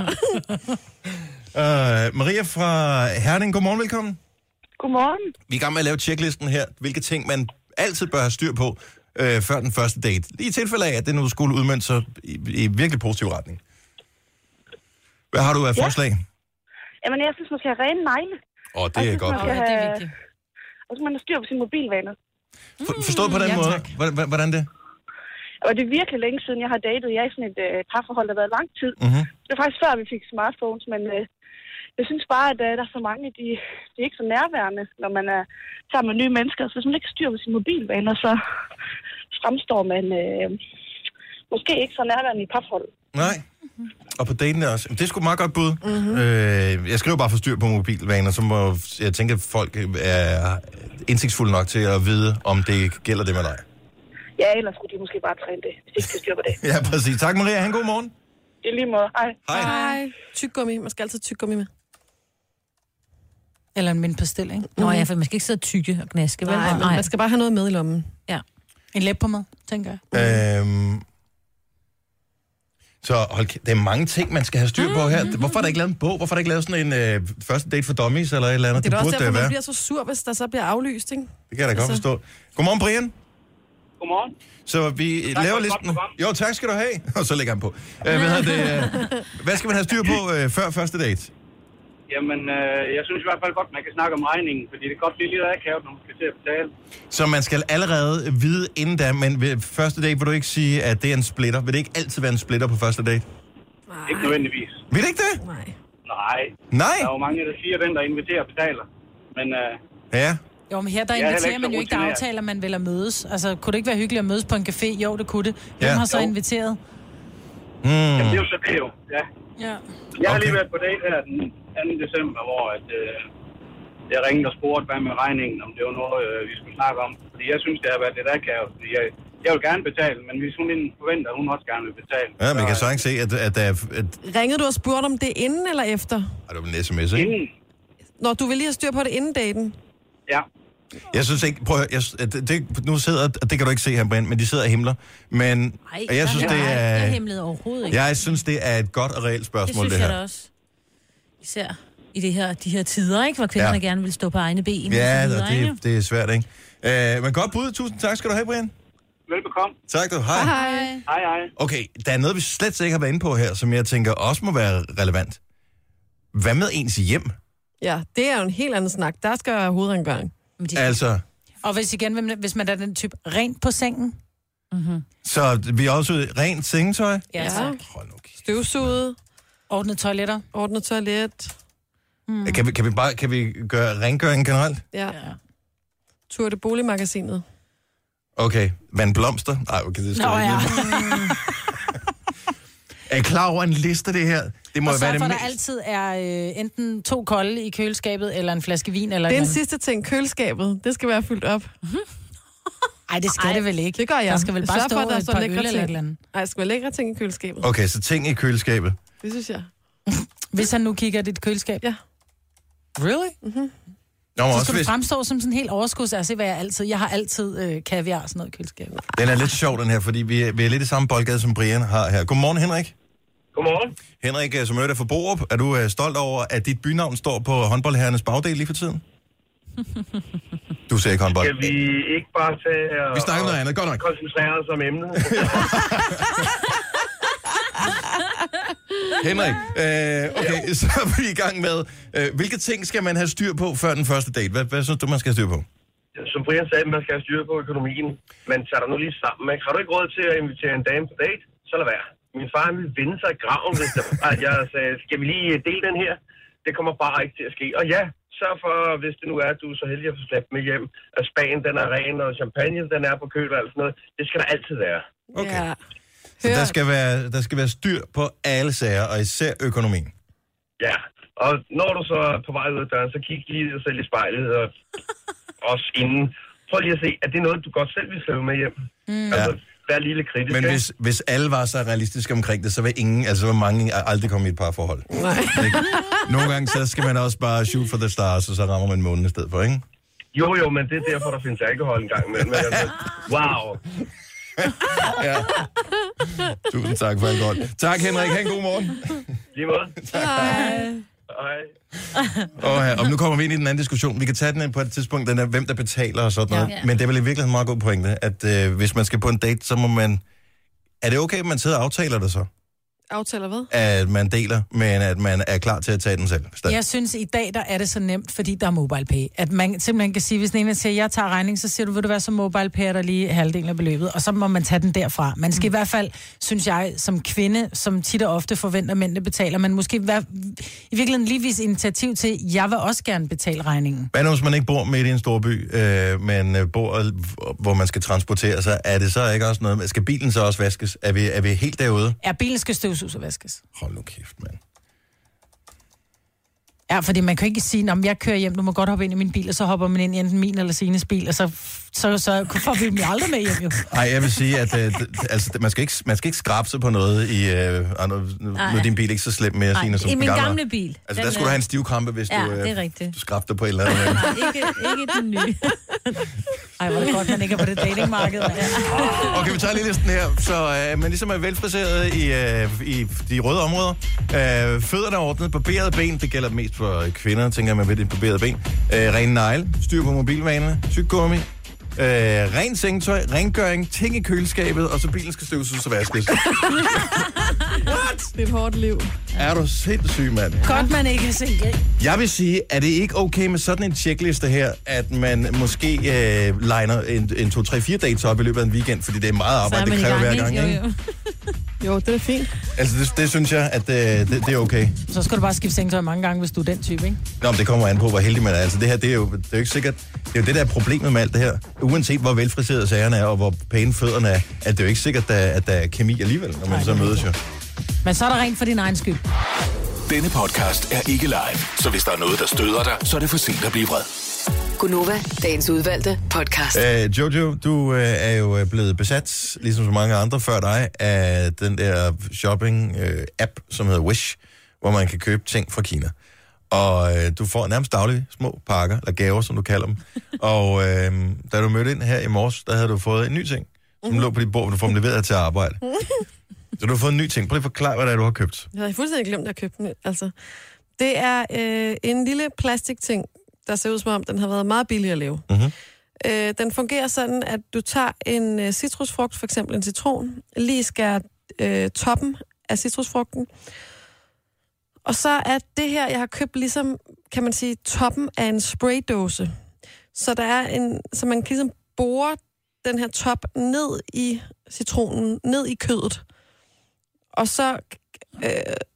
uh, Maria fra Herning, godmorgen, velkommen.
Godmorgen.
Vi er i gang med at lave checklisten her. Hvilke ting, man altid bør have styr på, øh, før den første date. Lige i tilfælde af, at det nu skulle udmønte sig i, i virkelig positiv retning. Hvad har du af
ja.
forslag?
Jamen, jeg synes, man skal have rene negle.
Åh, oh, det er godt.
Have... Det er vigtigt. Og så man har styr på sine mobilvaner.
For, forstået på den
ja,
måde?
tak.
Hvordan det?
Og det er virkelig længe siden, jeg har datet. Jeg er i sådan et øh, parforhold, der har været lang tid.
Mm-hmm.
Det var faktisk før, vi fik smartphones, men øh, jeg synes bare, at øh, der er så mange, de, de er ikke så nærværende, når man er sammen med nye mennesker. Så hvis man ikke styr på sine mobilvaner, så fremstår man øh, måske ikke så nærværende i parforhold.
Nej. Og på daten også. Det er sgu meget godt bud. Mm-hmm. Øh, jeg skriver bare for styr på mobilvaner, så må jeg tænke, at folk er indsigtsfulde nok til at vide, om det gælder det med dig.
Ja, ellers skulle de måske bare træne det, hvis de ikke kan styr på det.
Ja, præcis. Tak, Maria. Han god morgen.
I lige måde. Hej.
Hej.
Hej. Tyggegummi. Man skal altid tyggegummi med.
Eller en mindpastil, ikke?
Nå ja, for man skal ikke sidde og tygge og gnaske.
Nej, vel? Nej, man skal bare have noget med i lommen.
Ja.
En læb på mad, tænker jeg.
Øhm, så hold, det er mange ting, man skal have styr på her. Hvorfor er der ikke lavet en bog? Hvorfor er der ikke lavet sådan en øh, første date for dummies eller et eller andet?
Det er da også
burde
derfor, man
være.
bliver så sur, hvis der så bliver aflyst, ikke?
Det kan jeg da godt forstå. Godmorgen, Brian.
Godmorgen.
Så vi
tak
laver listen. Jo, tak skal du have. Og så lægger han på. Øh, hvad, det, øh, hvad skal man have styr på øh, før første date?
Jamen, øh, jeg synes i hvert fald godt, man kan snakke om regningen, fordi det kan godt blive lidt akavet, når man skal til at betale.
Så man skal allerede vide inden da, men ved første date vil du ikke sige, at det er en splitter. Vil det ikke altid være en splitter på første date?
Nej. Ikke nødvendigvis.
Vil det ikke det?
Nej.
Nej.
Nej?
Der er jo mange, der siger, at den, der inviterer, betaler. Men øh,
ja.
Jo, men her der inviterer man jo ikke, der aftaler man vel at mødes. Altså, kunne det ikke være hyggeligt at mødes på en café? Jo, det kunne det. Hvem
Ja.
har så
Jo.
inviteret?
Hmm.
Jamen, det er jo så det jo, ja.
Ja.
Jeg har
Okay.
lige været på date her den anden december, hvor at, øh, jeg ringede og spurgte, hvad med regningen, om det var noget, øh, vi skulle snakke om. Fordi jeg synes, det har været lidt akavet. Fordi jeg, jeg vil gerne betale, men hvis hun inden forventer, at hun også gerne vil betale.
Ja, men jeg kan så ikke se, at, at der er... At...
Ringede du og spurgte om det inden eller efter?
Ej, det var en sms, ikke?
Inden.
Når du vil lige have styr på det inden daten?
Ja.
Jeg synes ikke... Prøv at høre, jeg, det, det, nu sidder... Det kan du ikke se her, Brian, men de sidder og himler. Men
Ej,
jeg synes, det er...
Jeg himlede overhovedet ikke.
Jeg synes, det er et godt og reelt spørgsmål, det,
det
her.
Det synes jeg da også. Især i det her, de her tider, ikke? Hvor kvinderne ja. gerne vil stå på egne ben.
Ja,
og videre,
det, det er svært, ikke? Uh, men godt bud. Tusind tak skal du have, Brian.
Velbekomme.
Tak du. Hej.
Hej.
Hej, hej.
Okay, der er noget, vi slet ikke har været inde på her, som jeg tænker også må være relevant. Hvad med ens hjem?
Ja, det er jo en helt anden snak. Der skal være hovedrengøring.
Altså...
Og hvis igen, hvis man er den type rent på sengen.
Mm-hmm.
Så vi er også rent sengetøj?
Ja, tak.
Hold nu.
Støvsuget.
Ordnet toiletter.
Ordnet toilet.
Mm.
Kan vi, kan vi bare kan vi gøre rengøring generelt?
Ja. ja. Tur det boligmagasinet.
Okay. Vand blomster? Nej, okay, det skal
Nå,
ikke.
ja.
Er I klar over en liste, det her? Det må
og
være
så
det
for,
mest...
der altid er øh, enten to kolde i køleskabet, eller en flaske vin, eller...
Det er en
en
sidste ting. Køleskabet. Det skal være fyldt op.
Nej, det skal Ej, det vel ikke.
Det gør jeg.
Der skal vel bare
Sørg
stå
for,
et par øl eller et eller andet.
Nej, der skal være lækre ting i køleskabet.
Okay, så ting i køleskabet.
Det synes jeg.
Hvis han nu kigger i dit køleskab?
Ja.
Really?
Mhm.
Nå,
så
også
skal du
hvis...
fremstå som sådan helt overskuds. Altså, hvad jeg altid... Jeg har altid øh, kaviar og sådan noget i køleskabet.
Den er lidt sjov, den her, fordi vi er, vi er lidt i samme boldgade, som Brian har her. Godmorgen, Henrik.
Godmorgen.
Henrik, som møder dig fra Borup, er du uh, stolt over, at dit bynavn står på håndboldherrenes bagdel lige for tiden? Du ser ikke håndbold.
Skal vi ikke bare tage og,
vi snakker noget andet, godt nok.
koncentrere os om emnet?
Henrik, øh, okay, så er vi i gang med, øh, hvilke ting skal man have styr på før den første date? Hvad, hvad synes du, man skal have styr på?
Som Brian sagde, man skal have styr på økonomien. Men tager dig nu lige sammen. Ikke? Har du ikke råd til at invitere en dame på date, så lad være. Min far ville vinde sig i graven, hvis der, at jeg sagde, skal vi lige dele den her? Det kommer bare ikke til at ske. Og ja, sørg for, hvis det nu er, at du er så heldig at få slæbt med hjem, at Spanien den er ren, og champagne den er på køl og alt sådan noget. Det skal der altid være.
Okay.
Ja.
Så der skal, være, der skal være styr på alle sager, og især økonomien.
Ja, og når du så er på vej ud af døren, så kig lige dig selv i spejlet, og også inden. Prøv lige at se, er det noget, du godt selv vil slæve med hjem? Mm. Altså, vær lige lidt kritisk.
Men hvis, hvis alle var så realistiske omkring det, så vil ingen, altså så vil mange aldrig komme i et parforhold.
Nej.
Nogle gange, så skal man også bare shoot for the stars, og så rammer man månen i stedet for, ikke?
Jo, jo, men det er derfor, der findes alkohol en gang imellem. Altså, wow.
Ja. Tusind tak for alt godt. Tak, Henrik. Ha' en god morgen.
Lige måde.
Hej.
Hej.
Og, og nu kommer vi ind i den anden diskussion. Vi kan tage den på et tidspunkt, den er, hvem der betaler og sådan noget.
Ja.
Men det er vel i virkeligheden en meget god pointe, at øh, hvis man skal på en date, så må man... Er det okay, at man sidder og aftaler det så?
Aftaler hvad?
At man deler, men at man er klar til at tage den selv? Stadig.
Jeg synes, i dag der er det så nemt, fordi der er MobilePay. At man simpelthen kan sige, hvis den ene siger, jeg tager regning, så siger du, vil du være så MobilePay, der lige halvdelen af beløbet, og så må man tage den derfra. Man skal mm. i hvert fald, synes jeg, som kvinde, som tit og ofte forventer, mændene betaler, man måske være, i virkeligheden lige vise initiativ til, jeg vil også gerne betale regningen.
Hvad nu, hvis man ikke bor midt i en stor by, øh, men øh, bor, hvor man skal transportere sig? Er det så ikke også noget? Skal bilen så også vaskes? Er vi, er vi helt derude?
Ja, bilen skal støvsuges og vaskes.
Hold nu kæft, mand.
Ja, fordi man kan ikke sige, om jeg kører hjem, du må godt hoppe ind i min bil, og så hopper man ind i enten min eller Sines bil, og så, så, så får vi dem jo aldrig med hjem, jo.
Nej, jeg vil sige, at øh, d- altså, man, skal ikke, man skal ikke skrabse på noget i... Øh, nu, nu er din bil ikke så slem mere, Signe, som
i
den
min
gamle.
gamle bil.
Altså,
Den
der skulle
er...
du have en stivkrampe, hvis
ja,
du, øh,
det er rigtigt.
du skrabte på et eller andet.
Nej, ikke, ikke den nye.
Ej, hvor er det godt, man ikke er på det datingmarked.
Okay, vi tager lige listen her. Så øh, man ligesom er velfriseret i, øh, i de røde områder. Øh, fødderne er ordnet, barberede ben, det gælder mest for kvinder, tænker jeg, man ved det barberede ben. Øh, ren negle, styr på mobilvanerne, tyggegummi, øh, ren sengetøj, rengøring, ting i køleskabet, og så bilen skal støvsuges og vaskes.
What? Det er et hårdt liv.
Er du sindssyg, mand?
Godt, man ikke er single.
Jeg vil sige, er det ikke okay med sådan en checkliste her, at man måske øh, liner en, en to, tre, fire dates op i løbet af en weekend, fordi det er meget arbejde, det kræver hver gang, ikke?
Jo, jo.
Jo, det er fint.
Altså, det, det synes jeg, at øh, det, det er okay.
Så skal du bare skifte sengetøj mange gange, hvis du er den type, ikke?
Nå, men det kommer an på, hvor heldig man er. Altså, det her, det er jo, det er jo ikke sikkert... Det er jo det, der er problemet med alt det her. Uanset hvor velfriserede sagerne er, og hvor pæne fødderne er, at det er jo ikke sikkert, at der, at der er kemi alligevel, når man
Nej,
så mødes jo.
Men så er der rent for din egen skyld.
Denne podcast er ikke live, så hvis der er noget, der støder dig, så er det for sent at blive vred.
Gunova, dagens udvalgte podcast.
Uh, Jojo, du uh, er jo blevet besat, ligesom så mange andre før dig, af den der shopping-app, uh, som hedder Wish, hvor man kan købe ting fra Kina. Og uh, du får nærmest dagligt små pakker, eller gaver, som du kalder dem. Og uh, da du mødte ind her i morges, der havde du fået en ny ting, som mm-hmm. lå på dit bord, hvor du får dem leveret til arbejde. Så du har fået en ny ting. Prøv lige at forklare, hvad det er, du har købt.
Jeg har fuldstændig glemt at købe den. Altså, det er øh, en lille plastikting, der ser ud som om, den har været meget billig at lave.
Mm-hmm.
Øh, den fungerer sådan, at du tager en øh, citrusfrugt, for eksempel en citron, lige skærer øh, toppen af citrusfrugten, og så er det her, jeg har købt ligesom, kan man sige, toppen af en spraydåse. Så der er en, så man kan ligesom bore den her top ned i citronen, ned i kødet. Og så øh,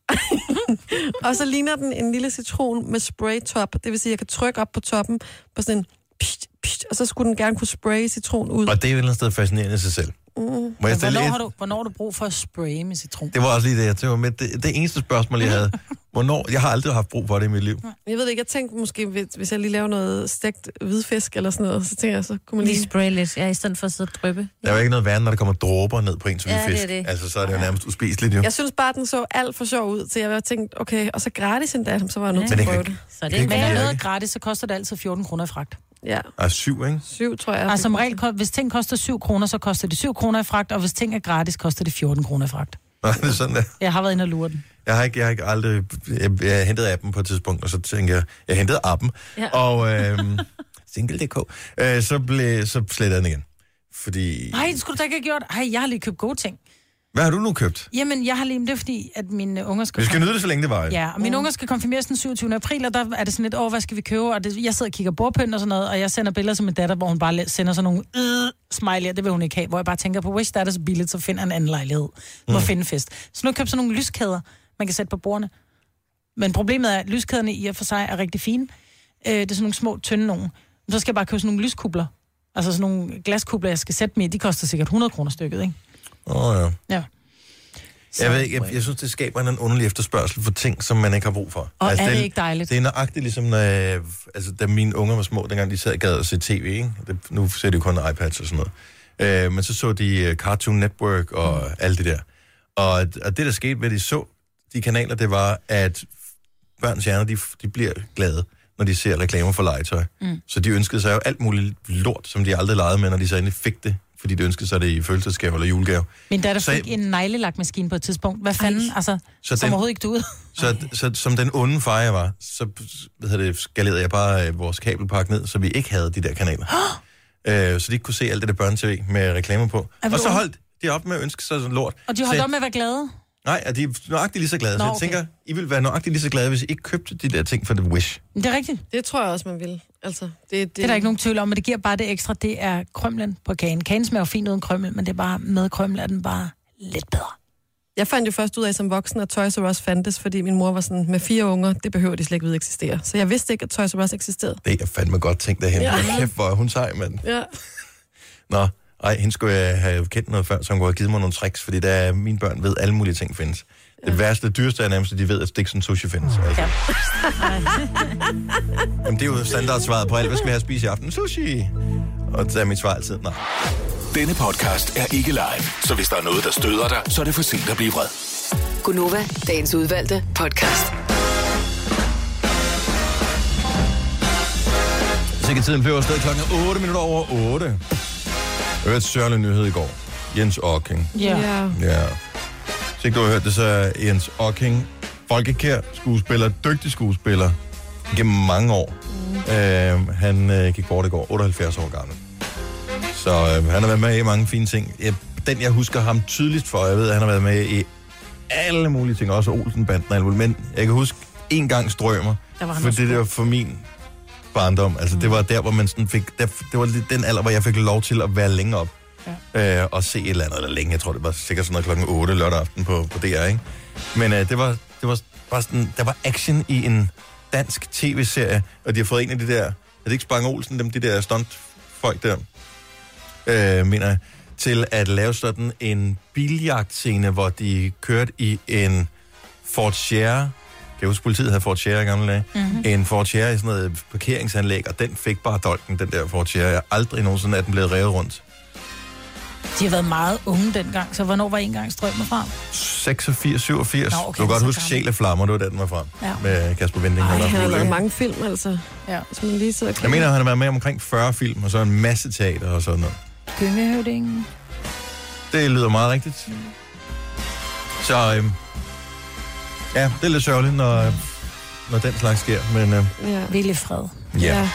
og så ligner den en lille citron med spraytop. Det vil sige, at jeg kan trykke op på toppen på sådan en pst, pst, og så skulle den gerne kunne spraye citron ud.
Og det er jo et eller andet sted fascinerende i sig selv.
Mm.
Må jeg
hvornår,
et...
har du, hvornår har du brug for at spraye med citron?
Det var også lige det, jeg tænkte med. Det, det eneste spørgsmål, jeg havde. Hvornår? Jeg har aldrig haft brug for det i mit liv.
Jeg ved ikke, jeg tænkte måske, hvis jeg lige laver noget stegt hvidfisk eller sådan noget, så tænker jeg, så kunne man lige...
Lige spray lidt, ja, i stedet for at sidde og dryppe.
Der er jo ikke noget værre, når der kommer dråber ned på ens
Ja,
hvidfisk.
det er det.
Altså, så er det jo nærmest uspiseligt, jo.
Jeg synes bare, den så alt for sjov ud, så jeg var tænkt, okay, og så gratis endda, så var jeg nødt til
Men
at
det
prøve
kan-
det.
Så
det
Men er
virke.
noget gratis, så koster det altid fjorten kroner i fragt.
Ja,
Der er syv, ikke?
syv tror jeg.
Altså som regel, ko- hvis ting koster syv kroner, så koster det syv kroner i fragt, og hvis ting er gratis, koster det fjorten kroner i fragt.
Nå, det er sådan der.
Jeg har været inde og lure den.
Jeg har ikke, jeg har ikke aldrig... Jeg, jeg hentede appen på et tidspunkt, og så tænkte jeg, jeg hentede appen,
Ja.
og øhm, single punktum d k, øh, så, blev, så slettede jeg den igen. Fordi...
Nej, det skulle du da ikke have gjort. Ej, jeg har lige købt gode ting.
Hvad har du nu købt?
Jamen, jeg har lige... Det er fordi, at mine unger skal...
Vi skal nyde det, så længe det var.
Ja, og mine unger skal konfirmeres den syvogtyvende april, og der er det sådan lidt, åh, hvad skal vi købe? Og det, jeg sidder og kigger bordpynt og sådan noget, og jeg sender billeder til min datter, hvor hun bare sender sådan nogle øh, smiley'er, det vil hun ikke have, hvor jeg bare tænker på, Wish, der er det så billigt, så finder en anden lejlighed. Må mm. finde fest. Så nu har jeg købt sådan nogle lyskæder, man kan sætte på bordene. Men problemet er, at lyskæderne i og for sig er rigtig fine. Øh, det er sådan nogle små, tynde nogen. Men så skal jeg bare købe sådan nogle lyskubler. Altså sådan nogle glaskubler, jeg skal sætte med. De koster sikkert hundrede kroner stykket, ikke?
Åh, oh, ja.
Ja. Så,
Jeg ved ikke, jeg, jeg synes, det skaber en underlig efterspørgsel for ting, som man ikke har brug for.
Og er det
det,
ikke dejligt?
Det er nøjagtigt ligesom, når jeg, altså, da mine unger var små, dengang de sad og gad at se tv, ikke? Det, nu ser de jo kun iPads og sådan noget. Øh, men så så de uh, Cartoon Network og mm. alt det der. Og, og det, der skete ved, at de så de kanaler, det var, at børns hjerner, de, de bliver glade, når de ser reklamer for legetøj. Mm. Så de ønskede sig jo alt muligt lort, som de aldrig legede med, når de så endelig fik det, fordi de ønskede sig det i fødselsdagsgave eller julegave.
Min datter
Så-
fik en neglelakmaskine på et tidspunkt. Hvad fanden?
Ej.
Altså,
Så
som
den-
overhovedet ikke du ud.
Så, så som den onde far jeg var, så hvad hedder det, skalerede jeg bare øh, vores kabelpakke ned, så vi ikke havde de der kanaler. øh, så de ikke kunne se alt det der børne-tv med reklamer på.
Er du
Og så
ond?
holdt de op med at ønske sig sådan lort.
Og de
Så
holdt
jeg-
op med at være glade.
Nej, og de er nøjagtigt lige så glade.
Nå,
så jeg
okay.
tænker, I ville være nøjagtigt lige så glade, hvis I ikke købte de der ting for The Wish.
Men det er rigtigt.
Det tror jeg også, man vil. Altså, det, det,
Det er der ikke nogen tvivl om, men det giver bare det ekstra. Det er krømlen på kagen. Kagen smager jo fint uden krømmel, men det er bare med krømmel er den bare lidt bedre.
Jeg fandt jo først ud af som voksen, at Toys R Us fandtes, fordi min mor var sådan, med fire unger, det behøver de slet ikke vide eksisterer. Så jeg vidste ikke, at Toys R Us eksisterede.
Det er fandme godt tænkt derhen.
Ja.
Ja. Kæft, hvor er hun sej, mand.
Ja.
Nå, ej, hende skulle jeg have kendt noget før, så hun kunne have givet mig nogle tricks, fordi der er, mine børn ved, alle mulige ting findes. Det værste, det dyreste er nærmest, at de ved, at Stikson Sushi findes. Altså.
Ja.
Jamen, det er jo standardsvaret på alt. Hvad skal vi have at spise i aften? Sushi! Og så er mit svar altid, nej.
Denne podcast er ikke live, så hvis der er noget, der støder dig, så er det for sent at blive vred.
Gunova, dagens udvalgte podcast.
Sikkert tiden flyver afsted klokken otte minutter over otte. Jeg hørte sørgelig nyhed i går. Jens Ocking.
Ja.
Ja.
Ja. Så ikke du har hørt det, så er Jens Ocking folkekær skuespiller, dygtig skuespiller, gennem mange år. Mm. Øh, han øh, gik bort i går, otteoghalvfjerds år gammel. Så øh, han har været med i mange fine ting. Jeg, den, jeg husker ham tydeligst for, jeg ved, at han har været med i alle mulige ting, også Olsenbanden og alt muligt. Men jeg kan huske en gang Strømer,
Der var han
for
også
det
god.
der for min barndom. Altså, mm. det var der, hvor man sådan fik... Der, det var lidt den alder, hvor jeg fik lov til at være længe op. Ja. Øh, og se et eller andet, eller længe. Jeg tror, det var sikkert sådan noget klokken otte lørdag aften på, på D R, ikke? Men øh, det var, det var bare sådan... Der var action i en dansk tv-serie, og de har fået en af de der... Er det ikke Spang Olsen, dem, de der stuntfolk der? Øh, mener jeg, til at lave sådan en biljagtscene, hvor de kørte i en Ford Sierra jeg huske, politiet havde Ford Sierra i gamle dage.
Mhm.
En Ford Sierra i sådan noget parkeringsanlæg, og den fik bare dolken, den der Ford Sierra. Jeg har aldrig nogensinde, at den blev revet rundt.
De har været meget unge dengang, så hvornår var en gang strømmen frem?
seksogfirs, syvogfirs.
Nå,
Nå,
okay,
okay, du kan godt
så
huske
gammel.
Sjæleflammer, det var den, var frem.
Ja.
Med Kasper Winding.
Ej,
der
han har
var
lavet
fuld.
mange film, altså.
Ja.
Hvis man lige sidder og
Jeg mener, han har været med omkring fyrre film, og så en masse teater og sådan noget.
Gyngehøvdingen.
Det lyder meget rigtigt. Så øhm, ja, det er lidt sørgeligt, når, når den slags sker, men øh,
Ja.
Ville fred.
ja.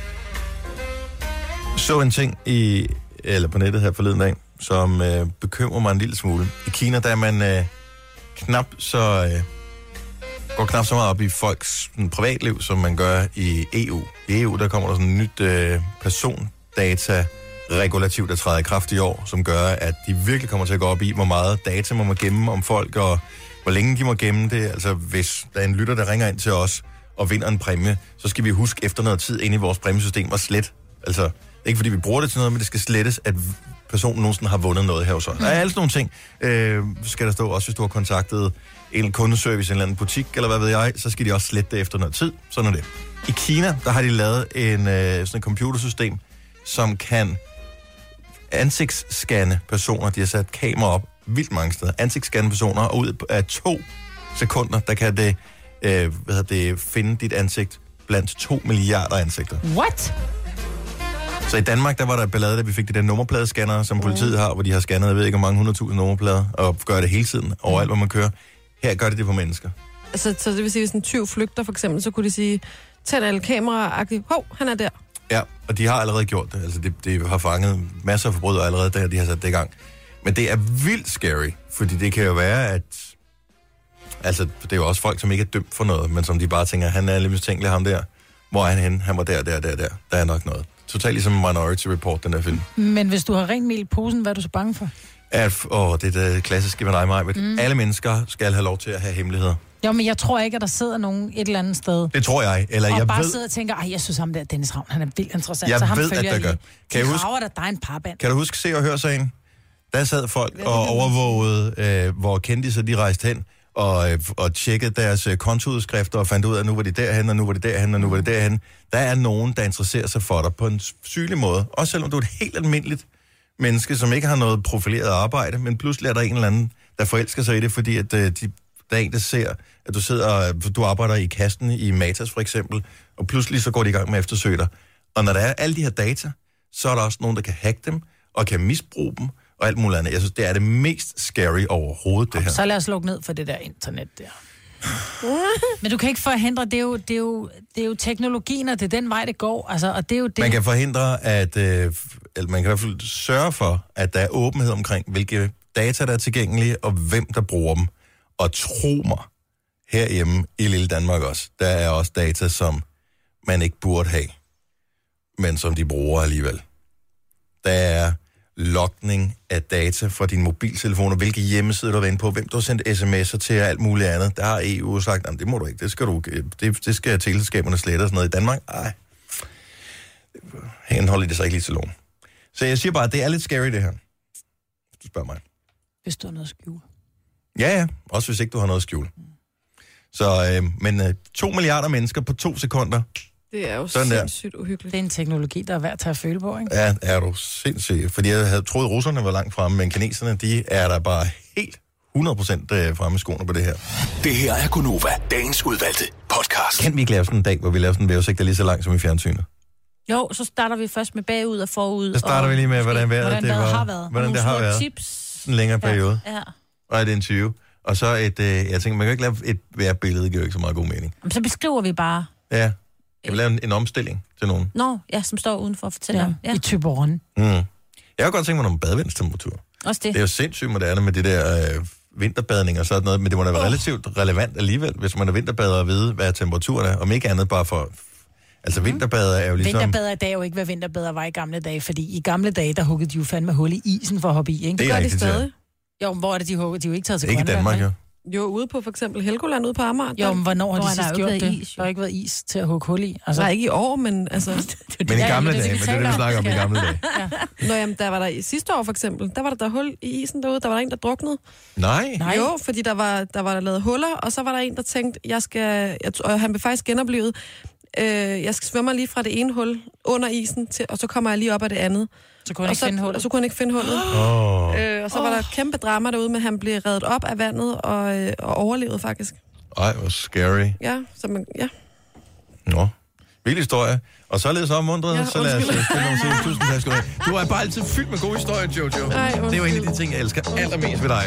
Så en ting i, eller på nettet her forleden dag, som øh, bekymrer mig en lille smule. I Kina, der er man øh, knap så, øh, går knap så meget op i folks sådan, privatliv, som man gør i E U. I E U, der kommer der sådan et nyt øh, persondata-regulativ, der træder i kraft i år, som gør, at de virkelig kommer til at gå op i, hvor meget data man må gemme om folk, og hvor længe de må gemme det. Altså, hvis der er en lytter, der ringer ind til os og vinder en præmie, så skal vi huske efter noget tid inde i vores præmiesystem at slet. Altså, ikke fordi vi bruger det til noget, men det skal slettes, at personen nogensinde har vundet noget her hos os. Der er alle sådan nogle ting. Øh, skal der stå også, hvis du har kontaktet en kundeservice i en eller anden butik, eller hvad ved jeg, så skal de også slette det efter noget tid. Sådan er det. I Kina, der har de lavet en, øh, sådan et computersystem, som kan ansigtsscanne personer. De har sat kamera op vildt mange steder. Ansigtsscanne personer, og ud af to sekunder, der kan det, øh, hvad hedder det finde dit ansigt blandt to milliarder ansigter.
What?
Så i Danmark, der var der ballade, da vi fik de der nummerpladescanner, som politiet har, hvor de har scannet, jeg ved ikke, hvor mange hundredtusind nummerplader, og gør det hele tiden, overalt, hvor man kører. Her gør det det på mennesker.
Altså, så det vil sige, hvis en tyv flygter, for eksempel, så kunne de sige, tænd alle kameraer, hov, han er der.
Ja, og de har allerede gjort det. Altså, de, de har fanget masser af forbrydere allerede, der de har sat det i gang. Men det er vildt scary, fordi det kan jo være, at... Altså, det er jo også folk, som ikke er dømt for noget, men som de bare tænker, han er lidt mistænkelig, ham der. Hvor er han henne? Han var der, der, der, der. Der er nok noget. Totalt ligesom Minority Report, den der film.
Men hvis du har rent mel i posen, hvad er du så bange for?
At, åh, det er det klassiske med dig, Maja. Mm. Alle mennesker skal have lov til at have hemmeligheder.
Jo, men jeg tror ikke, at der sidder nogen et eller andet sted.
Det tror jeg. Eller
og
jeg
bare
ved,
sidder og tænker, ej, jeg synes ham der, Dennis Ravn, han er vildt interessant.
Jeg
så ham
ved,
følger
at der
jeg
gør.
lige.
Kan,
De
huske,
rager, der, der er en parband.
kan du huske Se og Hør sagen? Der sad folk og overvågede, øh, hvor kendte de rejste hen, og, øh, og tjekkede deres øh, kontoudskrifter og fandt ud af, at nu var de derhen, og nu var de derhen, og nu var de derhen. Der er nogen, der interesserer sig for dig på en sygelig måde. Også selvom du er et helt almindeligt menneske, som ikke har noget profileret arbejde, men pludselig er der en eller anden, der forelsker sig i det, fordi at, øh, de, der er en, der ser, at du sidder, du arbejder i kassen i Matas for eksempel, og pludselig så går de i gang med at eftersøge dig. Og når der er alle de her data, så er der også nogen, der kan hacke dem, og kan misbruge dem, og alt muligt andet. Jeg synes, det er det mest scary overhovedet, det her.
Så lad os lukke ned for det der internet der. Men du kan ikke forhindre, det er jo, det er jo, det er jo teknologien, og det er den vej, det går. Altså, og det er jo det.
Man kan forhindre, at, øh, eller man kan i hvert fald sørge for, at der er åbenhed omkring, hvilke data, der er tilgængelige, og hvem, der bruger dem. Og tro mig, herhjemme i lille Danmark også, der er også data, som man ikke burde have, men som de bruger alligevel. Der er logning af data fra din mobiltelefon, og hvilke hjemmesider du har været på, hvem du har sendt sms'er til, og alt muligt andet. Der har E U sagt, det må du ikke, det skal, du, det, det skal teleselskaberne slette og sådan noget. I Danmark, ej, hen holder det sig ikke lige til loven. Så jeg siger bare, at det er lidt scary, det her. Hvis du spørger mig.
Hvis du har noget at skjule.
Ja, ja, også hvis ikke du har noget at skjule. Så, øh, men øh, to milliarder mennesker på to sekunder.
Det er jo
sådan
sindssygt der. Uhyggeligt.
Det er en teknologi, der er værd at tage at føle på, ikke?
Ja, er du sindssygt. Fordi jeg havde troet, at russerne var langt fremme, men kineserne, de er der bare helt hundrede procent fremme i skoene på det her.
Det her er Gunova, dagens udvalgte podcast.
Kan vi ikke lave sådan en dag, hvor vi laver sådan en vejrudsigt, der er lige så lang som i fjernsynet?
Jo, så starter vi først med bagud og forud.
Så starter
og
vi lige med, hvordan vejret
hvordan
det var.
har været.
Hvordan det har været.
Tips.
En længere periode.
Ja.
Og et interview. Og så et, øh, jeg tænker, man kan ikke lave et vejrbillede, det giver jo ikke så meget god mening.
Jamen, så beskriver vi bare.
Ja, jeg vil lave en, en omstilling til nogen.
Nå, ja, som står udenfor og fortæller
Ja,
om. Ja.
i Tyborgen.
Mm. Jeg har godt tænkt mig nogle badevindstemperatur.
Også det.
Det er jo sindssygt moderne med det der øh, vinterbadning og sådan noget, men det må da være oh. relativt relevant alligevel, hvis man er vinterbader og vide, hvad temperaturen er, om ikke andet bare for... Altså, vinterbader er jo ligesom...
Vinterbader i dag er jo ikke, hvad vinterbader var i gamle dage, fordi i gamle dage, der huggede de jo fandme hul i isen for at hoppe i, ikke?
Det er
gør de
rigtigt,
stadig. Jo, men hvor er det, de hugger? De er jo ikke taget til
Ikke i
Grønland,
Danmark,
vel?
jo.
Jo, ude på for eksempel Helgoland ude på Amager.
Jo, men hvornår har de sidst gjort det?
Is,
der har ikke været is til at hugge hul i.
Altså, nej, ikke i år, men altså...
men i gamle dage, men det er det, vi snakker om i gamle dage.
Ja. Nå, jamen, der var der i sidste år for eksempel, der var der, der hul i isen derude, der var der en, der druknede.
Nej.
Nej. Jo, fordi der var, der var der lavet huller, og så var der en, der tænkte, jeg skal... Jeg, og han blev faktisk genoplevet. Øh, jeg skal svømme lige fra det ene hul under isen, til, og så kommer jeg lige op af det andet.
Så kunne han ikke
så,
finde hullet.
Og så kunne han ikke finde hullet.
Oh.
Øh, og så var der kæmpe drama derude, men han blev reddet op af vandet og, øh, og overlevede faktisk.
Ej, hvor scary.
Ja, så man... Ja.
Nå. Vild historie. Og således opmuntret,
ja,
så lad os spille nogle seriøse. Tusind tak skal du have. Du er bare altid fyldt med gode historier, Jojo.
Ej,
det er jo en af de ting, jeg elsker allermest ved dig.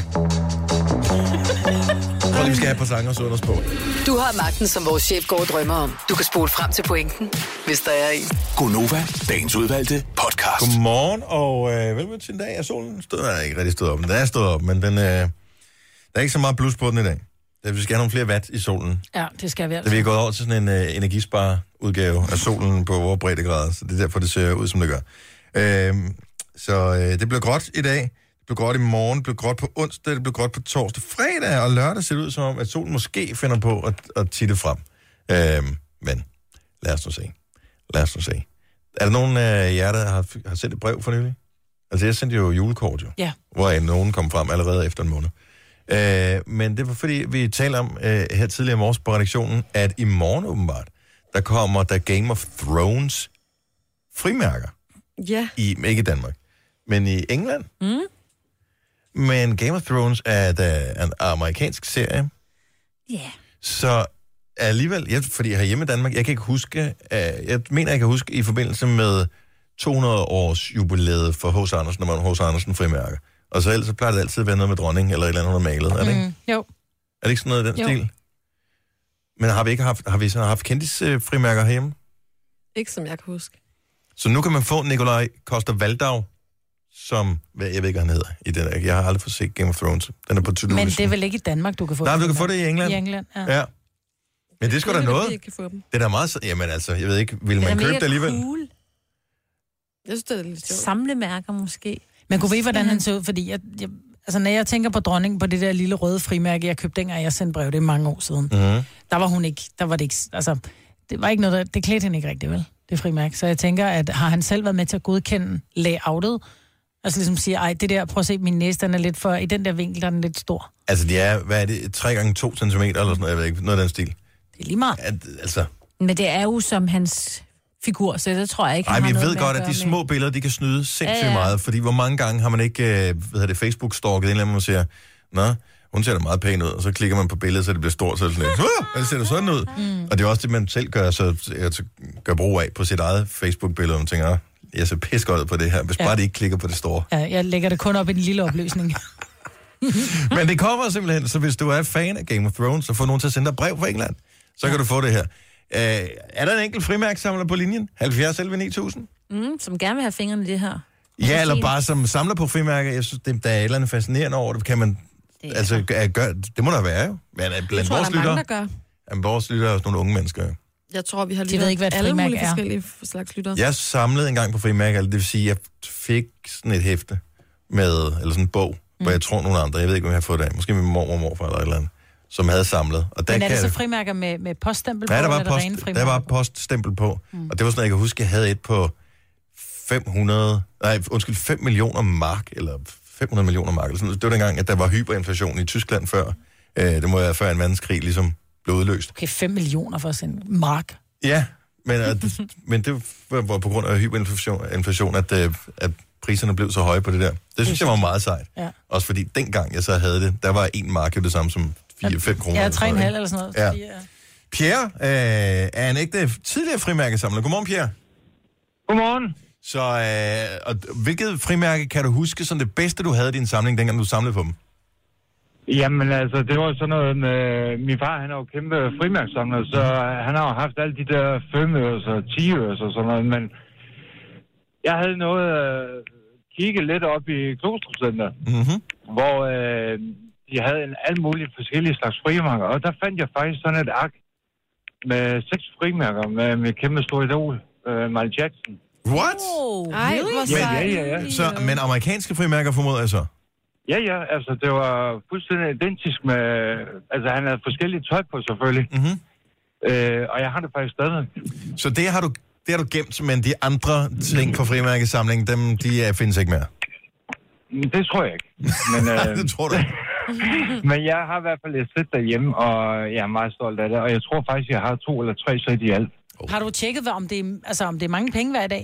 Jeg tror lige, vi skal have et par sange og så på.
Du har magten, som vores chef går og drømmer om. Du kan spole frem til pointen, hvis der er en.
Gonova, dagens udvalgte podcast.
Godmorgen, og øh, velkommen til en dag. Er solen stået? Den er ikke rigtig stået op, men den er stået op, men den, øh, der er ikke så meget blus på den i dag. Vi skal have nogle flere watt i solen.
Ja, det skal vi altså.
Da vi er gået over til sådan en uh, energispar-udgave af solen på vores breddegrader, så det er derfor, det ser ud, som det gør. Uh, så uh, det bliver gråt i dag, det bliver gråt i morgen, det bliver gråt på onsdag, det bliver gråt på torsdag, fredag og lørdag ser det ud som om, at solen måske finder på at, at titte frem. Uh, men lad os nu se. Lad os nu se. Er der nogen af jer, der har, har sendt et brev for nylig? Altså, jeg sendte jo julekort jo,
ja.
hvor nogen kom frem allerede efter en måned. Uh, men det var fordi, vi taler om uh, her tidligere i morges på redaktionen, at i morgen åbenbart, der kommer der Game of Thrones frimærker.
Ja.
I, ikke i Danmark, men i England.
Mm.
Men Game of Thrones er da en amerikansk serie.
Ja. Yeah.
Så alligevel, jeg, fordi herhjemme i Danmark, jeg kan ikke huske, uh, jeg mener, jeg kan huske i forbindelse med to hundrede års jubilæet for H C. Andersen, når man H C. Andersen frimærker. Og så ellers så plejer det altid at være noget med dronning, eller et eller andet, hun har malet, er det ikke?
Mm, jo.
Er det ikke sådan noget i den
jo.
stil? Men har vi ikke haft, har vi så haft kendis-frimærker herhjemme?
Ikke som jeg kan huske.
Så nu kan man få Nikolaj Coster-Waldau, som, hvad, jeg ved ikke, hvad han hedder i den der. Jeg har aldrig fået set Game of Thrones. Den er på to-do-listen.
Men det er vel ikke i Danmark, du kan få
Nej,
det?
du kan få det i England.
I England, ja.
ja. Men det skal da noget.
Det, det
er da meget... Jamen altså, jeg ved ikke, vil man købe det alligevel?
Cool.
Jeg synes, det er lidt sjovt.
Samlemærker måske.
Men kunne vide, hvordan han så ud? Fordi jeg, jeg, altså, når jeg tænker på dronningen, på det der lille røde frimærke, jeg købte dengang, jeg sendte brev, det er mange år siden.
Mm-hmm.
Der var hun ikke, der var det ikke, altså, det var ikke noget, der, det klædte hende ikke rigtigt, vel? Det frimærke. Så jeg tænker, at har han selv været med til at godkende layoutet? Altså ligesom sige, ej, det der, prøv at se, min næse, den er lidt for, i den der vinkel, der er den lidt stor.
Altså, det er, hvad er det, tre gange to centimeter, eller sådan noget, jeg ved ikke, noget af den stil.
Det er lige meget.
At, altså...
Men det er jo som hans figur, så det tror jeg ikke,
Ej,
han
vi
har
ved godt, at de små med. billeder, de kan snyde sindssygt ja, ja. meget, fordi hvor mange gange har man ikke, hvad hedder det, Facebook-stalket, en eller anden, man siger, nå, hun ser da meget pæn ud, og så klikker man på billedet, så det bliver stort, så er det sådan lidt, hvad ser det sådan ud? Mm. Og det er også det, man selv gør, så jeg gør brug af på sit eget Facebook-billede, og man tænker, jeg ser pisse godt ud på det her, hvis ja. bare de ikke klikker på det store.
Ja, jeg lægger det kun op i den lille opløsning.
Men det kommer simpelthen, så hvis du er fan af Game of Thrones, så får nogen til at sende dig brev fra England, så ja. kan du få det her. Uh, er der en enkelt frimærksamler på linjen? halvfjerds elleve ni tusind?
Mm, som gerne vil have fingrene i det her.
Ja, eller bare som samler på frimærker. Jeg synes, det, der er et eller andet fascinerende over det. Kan man, det altså, gør, det må der være jo. Men blandt
tror,
vores
der er
lytter,
mange, der gør.
Blandt vores lytter er også nogle unge mennesker.
Jeg tror, vi har
lige ved ikke, hvad
alle mulige
er.
forskellige slags lytter.
Jeg samlede en gang på frimærker, det vil sige, jeg fik sådan et hæfte med, eller sådan en bog, mm. hvor jeg tror nogle andre, jeg ved ikke, om jeg har fået det af. Måske min mor og morfar eller et eller andet, som havde samlet. Og der
Men er det
kan...
så frimærker med, med poststempel på,
ja, der var,
eller
post,
rene frimærker?
der var poststempel på. Mm. Og det var sådan, jeg kan huske, jeg havde et på fem hundrede, nej, undskyld, fem millioner mark, eller fem hundrede millioner mark. Eller sådan. Det var dengang, at der var hyperinflation i Tyskland før. Øh, det må være før en verdenskrig ligesom blev udløst.
Okay, fem millioner for sådan en mark.
Ja, men, at, men det var på grund af hyperinflation, inflation, at, at priserne blev så høje på det der. Det synes jeg var meget sejt.
Ja.
Også fordi dengang jeg så havde det, der var en mark jo det samme som fire fem kroner.
Ja, tre komma fem eller sådan noget.
Ja.
Fordi, ja.
Pierre øh, er en ægte tidligere frimærkesamler. Godmorgen, Pierre.
Godmorgen.
Så øh, og hvilket frimærke kan du huske som det bedste, du havde i din samling, dengang du samlede på dem?
Jamen altså, det var sådan noget med... Min far, han er jo kæmpe frimærksamler, så han har jo haft alle de der femøres og tiøres og sådan noget, men jeg havde noget øh, kigget lidt op i Klostrupcenter,
mm-hmm.
hvor øh, de havde en alle mulige forskellige slags frimærker, og der fandt jeg faktisk sådan et ark med seks frimærker med, med kæmpe stor idol, øh, Michael Jackson.
What?
Oh, ej, hvor
ja, ja, ja, ja.
Så, men amerikanske frimærker formoder jeg så?
Ja, ja, altså det var fuldstændig identisk med... Altså han havde forskellige tøj på selvfølgelig.
Mm-hmm.
Øh, og jeg har det faktisk stadig.
Så det har du, det har du gemt, men de andre ting fra frimærkesamlingen, dem de er, findes ikke mere?
Det tror jeg ikke. Men, øh,
det tror du ikke.
Men jeg har i hvert fald et sæt derhjemme, og jeg er meget stolt af det. Og jeg tror faktisk, jeg har to eller tre sæt i alt.
Oh. Har du tjekket, om det, er, altså, om det er mange penge hver dag?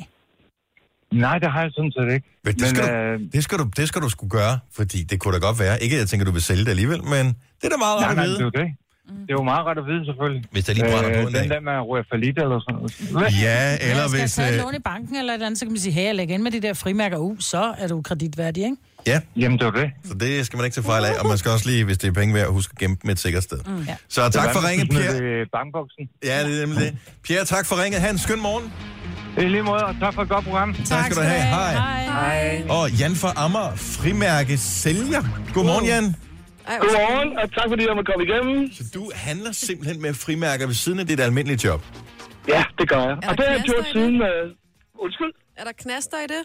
Nej, det har jeg sådan set ikke.
Men det, skal men, du, øh... det, skal du, det skal du sgu gøre, fordi det kunne da godt være. Ikke, at jeg tænker, du vil sælge det alligevel, men det er da meget rart at vide.
Nej, det er jo det. Det er jo meget rart at vide, selvfølgelig.
Hvis der lige brænder øh, på en dag.
Den der med at ryge fallit eller sådan noget.
Ja, eller
ja,
hvis...
Skal jeg tage et lån i banken eller et eller andet, så kan man sige, hey, jeg lægger ind med de der frimærker, uh, så er du kreditværdig, ikke?
Ja.
Jamen, det er det.
Så det skal man ikke tage fejl af, og man skal også lige, hvis det er penge værd, huske at gemme dem et sikkert sted. Mm. Ja. Så tak for ringet, Pierre.
Bankboksen.
Ja, det er nemlig det. Pierre, tak for ringet. Ha' en skøn morgen.
I lige måde, og tak for et godt program.
Tak, tak skal du have. Hej.
Hej.
Og Jan fra Amager, frimærke sælger. Godmorgen, Jan.
Godmorgen, og tak fordi jeg må komme igennem.
Så du handler simpelthen med frimærker ved siden af dit almindelige job?
Ja, det gør jeg. Og det har jeg gjort siden... Uh, undskyld?
Er der knaster i det?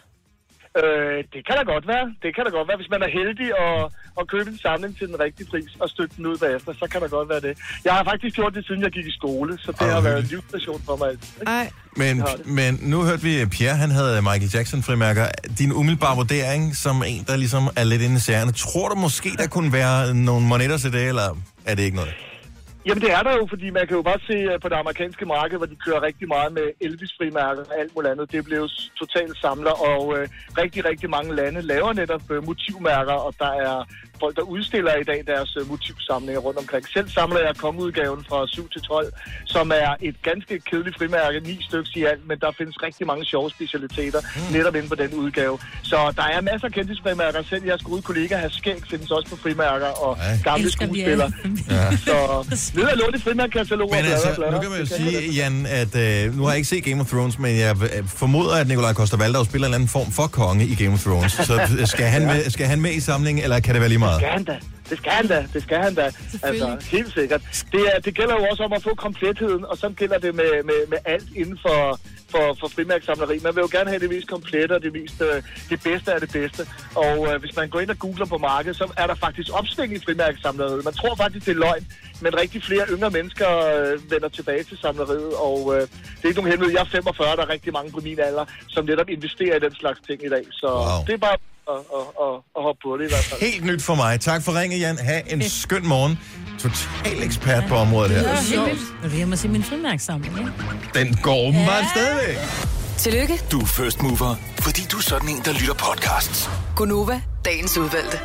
Øh, det kan da godt være. Det kan da godt være, hvis man er heldig og, og købe en samling til den rigtige pris og støtte den ud bagefter, så kan der godt være det. Jeg har faktisk gjort det, siden jeg gik i skole, så det oh, har været en livsstation for mig altid.
Ej.
Men, men nu hørte vi, Pierre, han havde Michael Jackson-frimærker. Din umiddelbare vurdering, som en, der ligesom er lidt inde i sagerne, tror du måske, der kunne være nogle monetter til det, eller er det ikke noget?
Jamen det er der jo, fordi man kan jo bare se på det amerikanske marked, hvor de kører rigtig meget med Elvis-frimærker og alt muligt andet. Det er blevet totalt samler, og øh, rigtig, rigtig mange lande laver netop øh, motivmærker, og der er folk, der udstiller i dag deres øh, motivsamlinger rundt omkring. Selv samler jeg kongeudgaven fra syv til tolv, som er et ganske kedeligt frimærke, ni stykker i alt, men der findes rigtig mange sjove specialiteter mm. netop inde på den udgave. Så der er masser af kendtisfrimærker. Selv jeres gode kollega har skæg, findes også på frimærker og Ej. gamle skuespillere. Ja. Så ned og låne frimærkekataloger.
Men altså, nu kan man jo sige, Jan, at øh, nu har jeg ikke set Game of Thrones, men jeg formoder, at Nikolaj Coster-Waldau spiller en anden form for konge i Game of Thrones. Så skal han med, skal han med i samlingen, eller kan det være lige meget?
Det skal han da. Det skal han da. Det skal han da. Altså, helt sikkert. Det, er, det gælder jo også om at få kompletheden, og så gælder det med, med, med alt inden for, for, for frimærksamleri. Man vil jo gerne have det mest komplette og det, mest, det bedste af det bedste. Og øh, hvis man går ind og googler på markedet, så er der faktisk opsving i frimærksamleriet. Man tror faktisk, det er løgn, men rigtig flere yngre mennesker øh, vender tilbage til samleriet, og øh, det er ikke nogen hemmelighed. Jeg er femogfyrre, der er rigtig mange på min alder, som netop investerer i den slags ting i dag. Så wow. Det er bare at, at, at, at hoppe på det i hvert fald.
Helt nyt for mig. Tak for ringet, Jan. Ha' en skøn morgen. Total ekspert på området her.
Det er sjovt. Nu vil jeg må se min frimærksamling, ikke?
Den går åbenbart ja. stadigvæk.
Tillykke.
Du er first mover, fordi du er sådan en, der lytter podcasts.
Gunova, dagens udvalgte.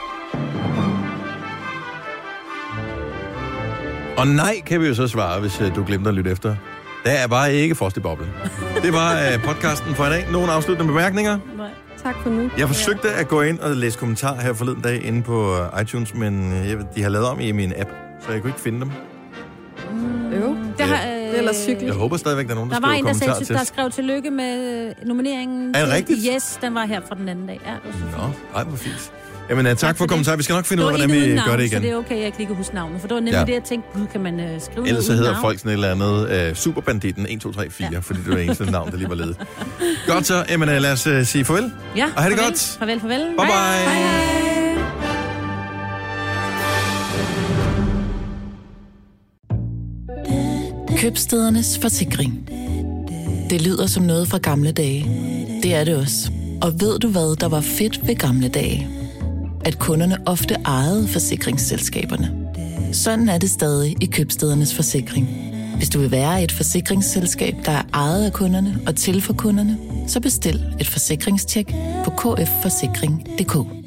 Og nej, kan vi jo så svare, hvis uh, du glemte at lytte efter. Der er bare ikke frost i boblen. Det var uh, podcasten for i dag. Nogle afsluttende bemærkninger?
Nej. Tak for nu.
Jeg forsøgte at gå ind og læse kommentarer her forleden dag inde på uh, iTunes, men uh, de har lavet om i min app, så jeg kunne ikke finde dem.
Mm. Jo, det har øh, det er cykligt.
Jeg håber stadigvæk, der er nogen, der,
der
skriver kommentarer til.
Der var en, der, der skrev tillykke med nomineringen.
Er det rigtigt?
Yes, den var her fra den anden dag. Ja, det
Nå, ej, hvor fint. Jamen, tak, tak for, for kommentarer. Vi skal nok finde ud af, hvordan vi
navn,
gør det igen.
Så det er okay, jeg ikke lige kan huske navnet. For det var nemlig ja. det, jeg tænkte, gud, kan man uh, skrive
ellers så hedder
navn?
folk sådan et eller andet uh, Superbanditten et, to, tre, fire, ja. fordi det var det eneste navn, der lige var ledet. Godt så, jamen lad os uh, sige farvel.
Ja,
og have det
farvel.
godt.
Farvel, farvel.
Bye, bye. Hej,
hej. Købstædernes forsikring. Det lyder som noget fra gamle dage. Det er det også. Og ved du hvad, der var fedt ved gamle dage? At kunderne ofte ejede forsikringsselskaberne. Sådan er det stadig i Købstædernes forsikring. Hvis du vil være et forsikringsselskab, der er ejet af kunderne og til for kunderne, så bestil et forsikringstjek på k f forsikring punktum d k.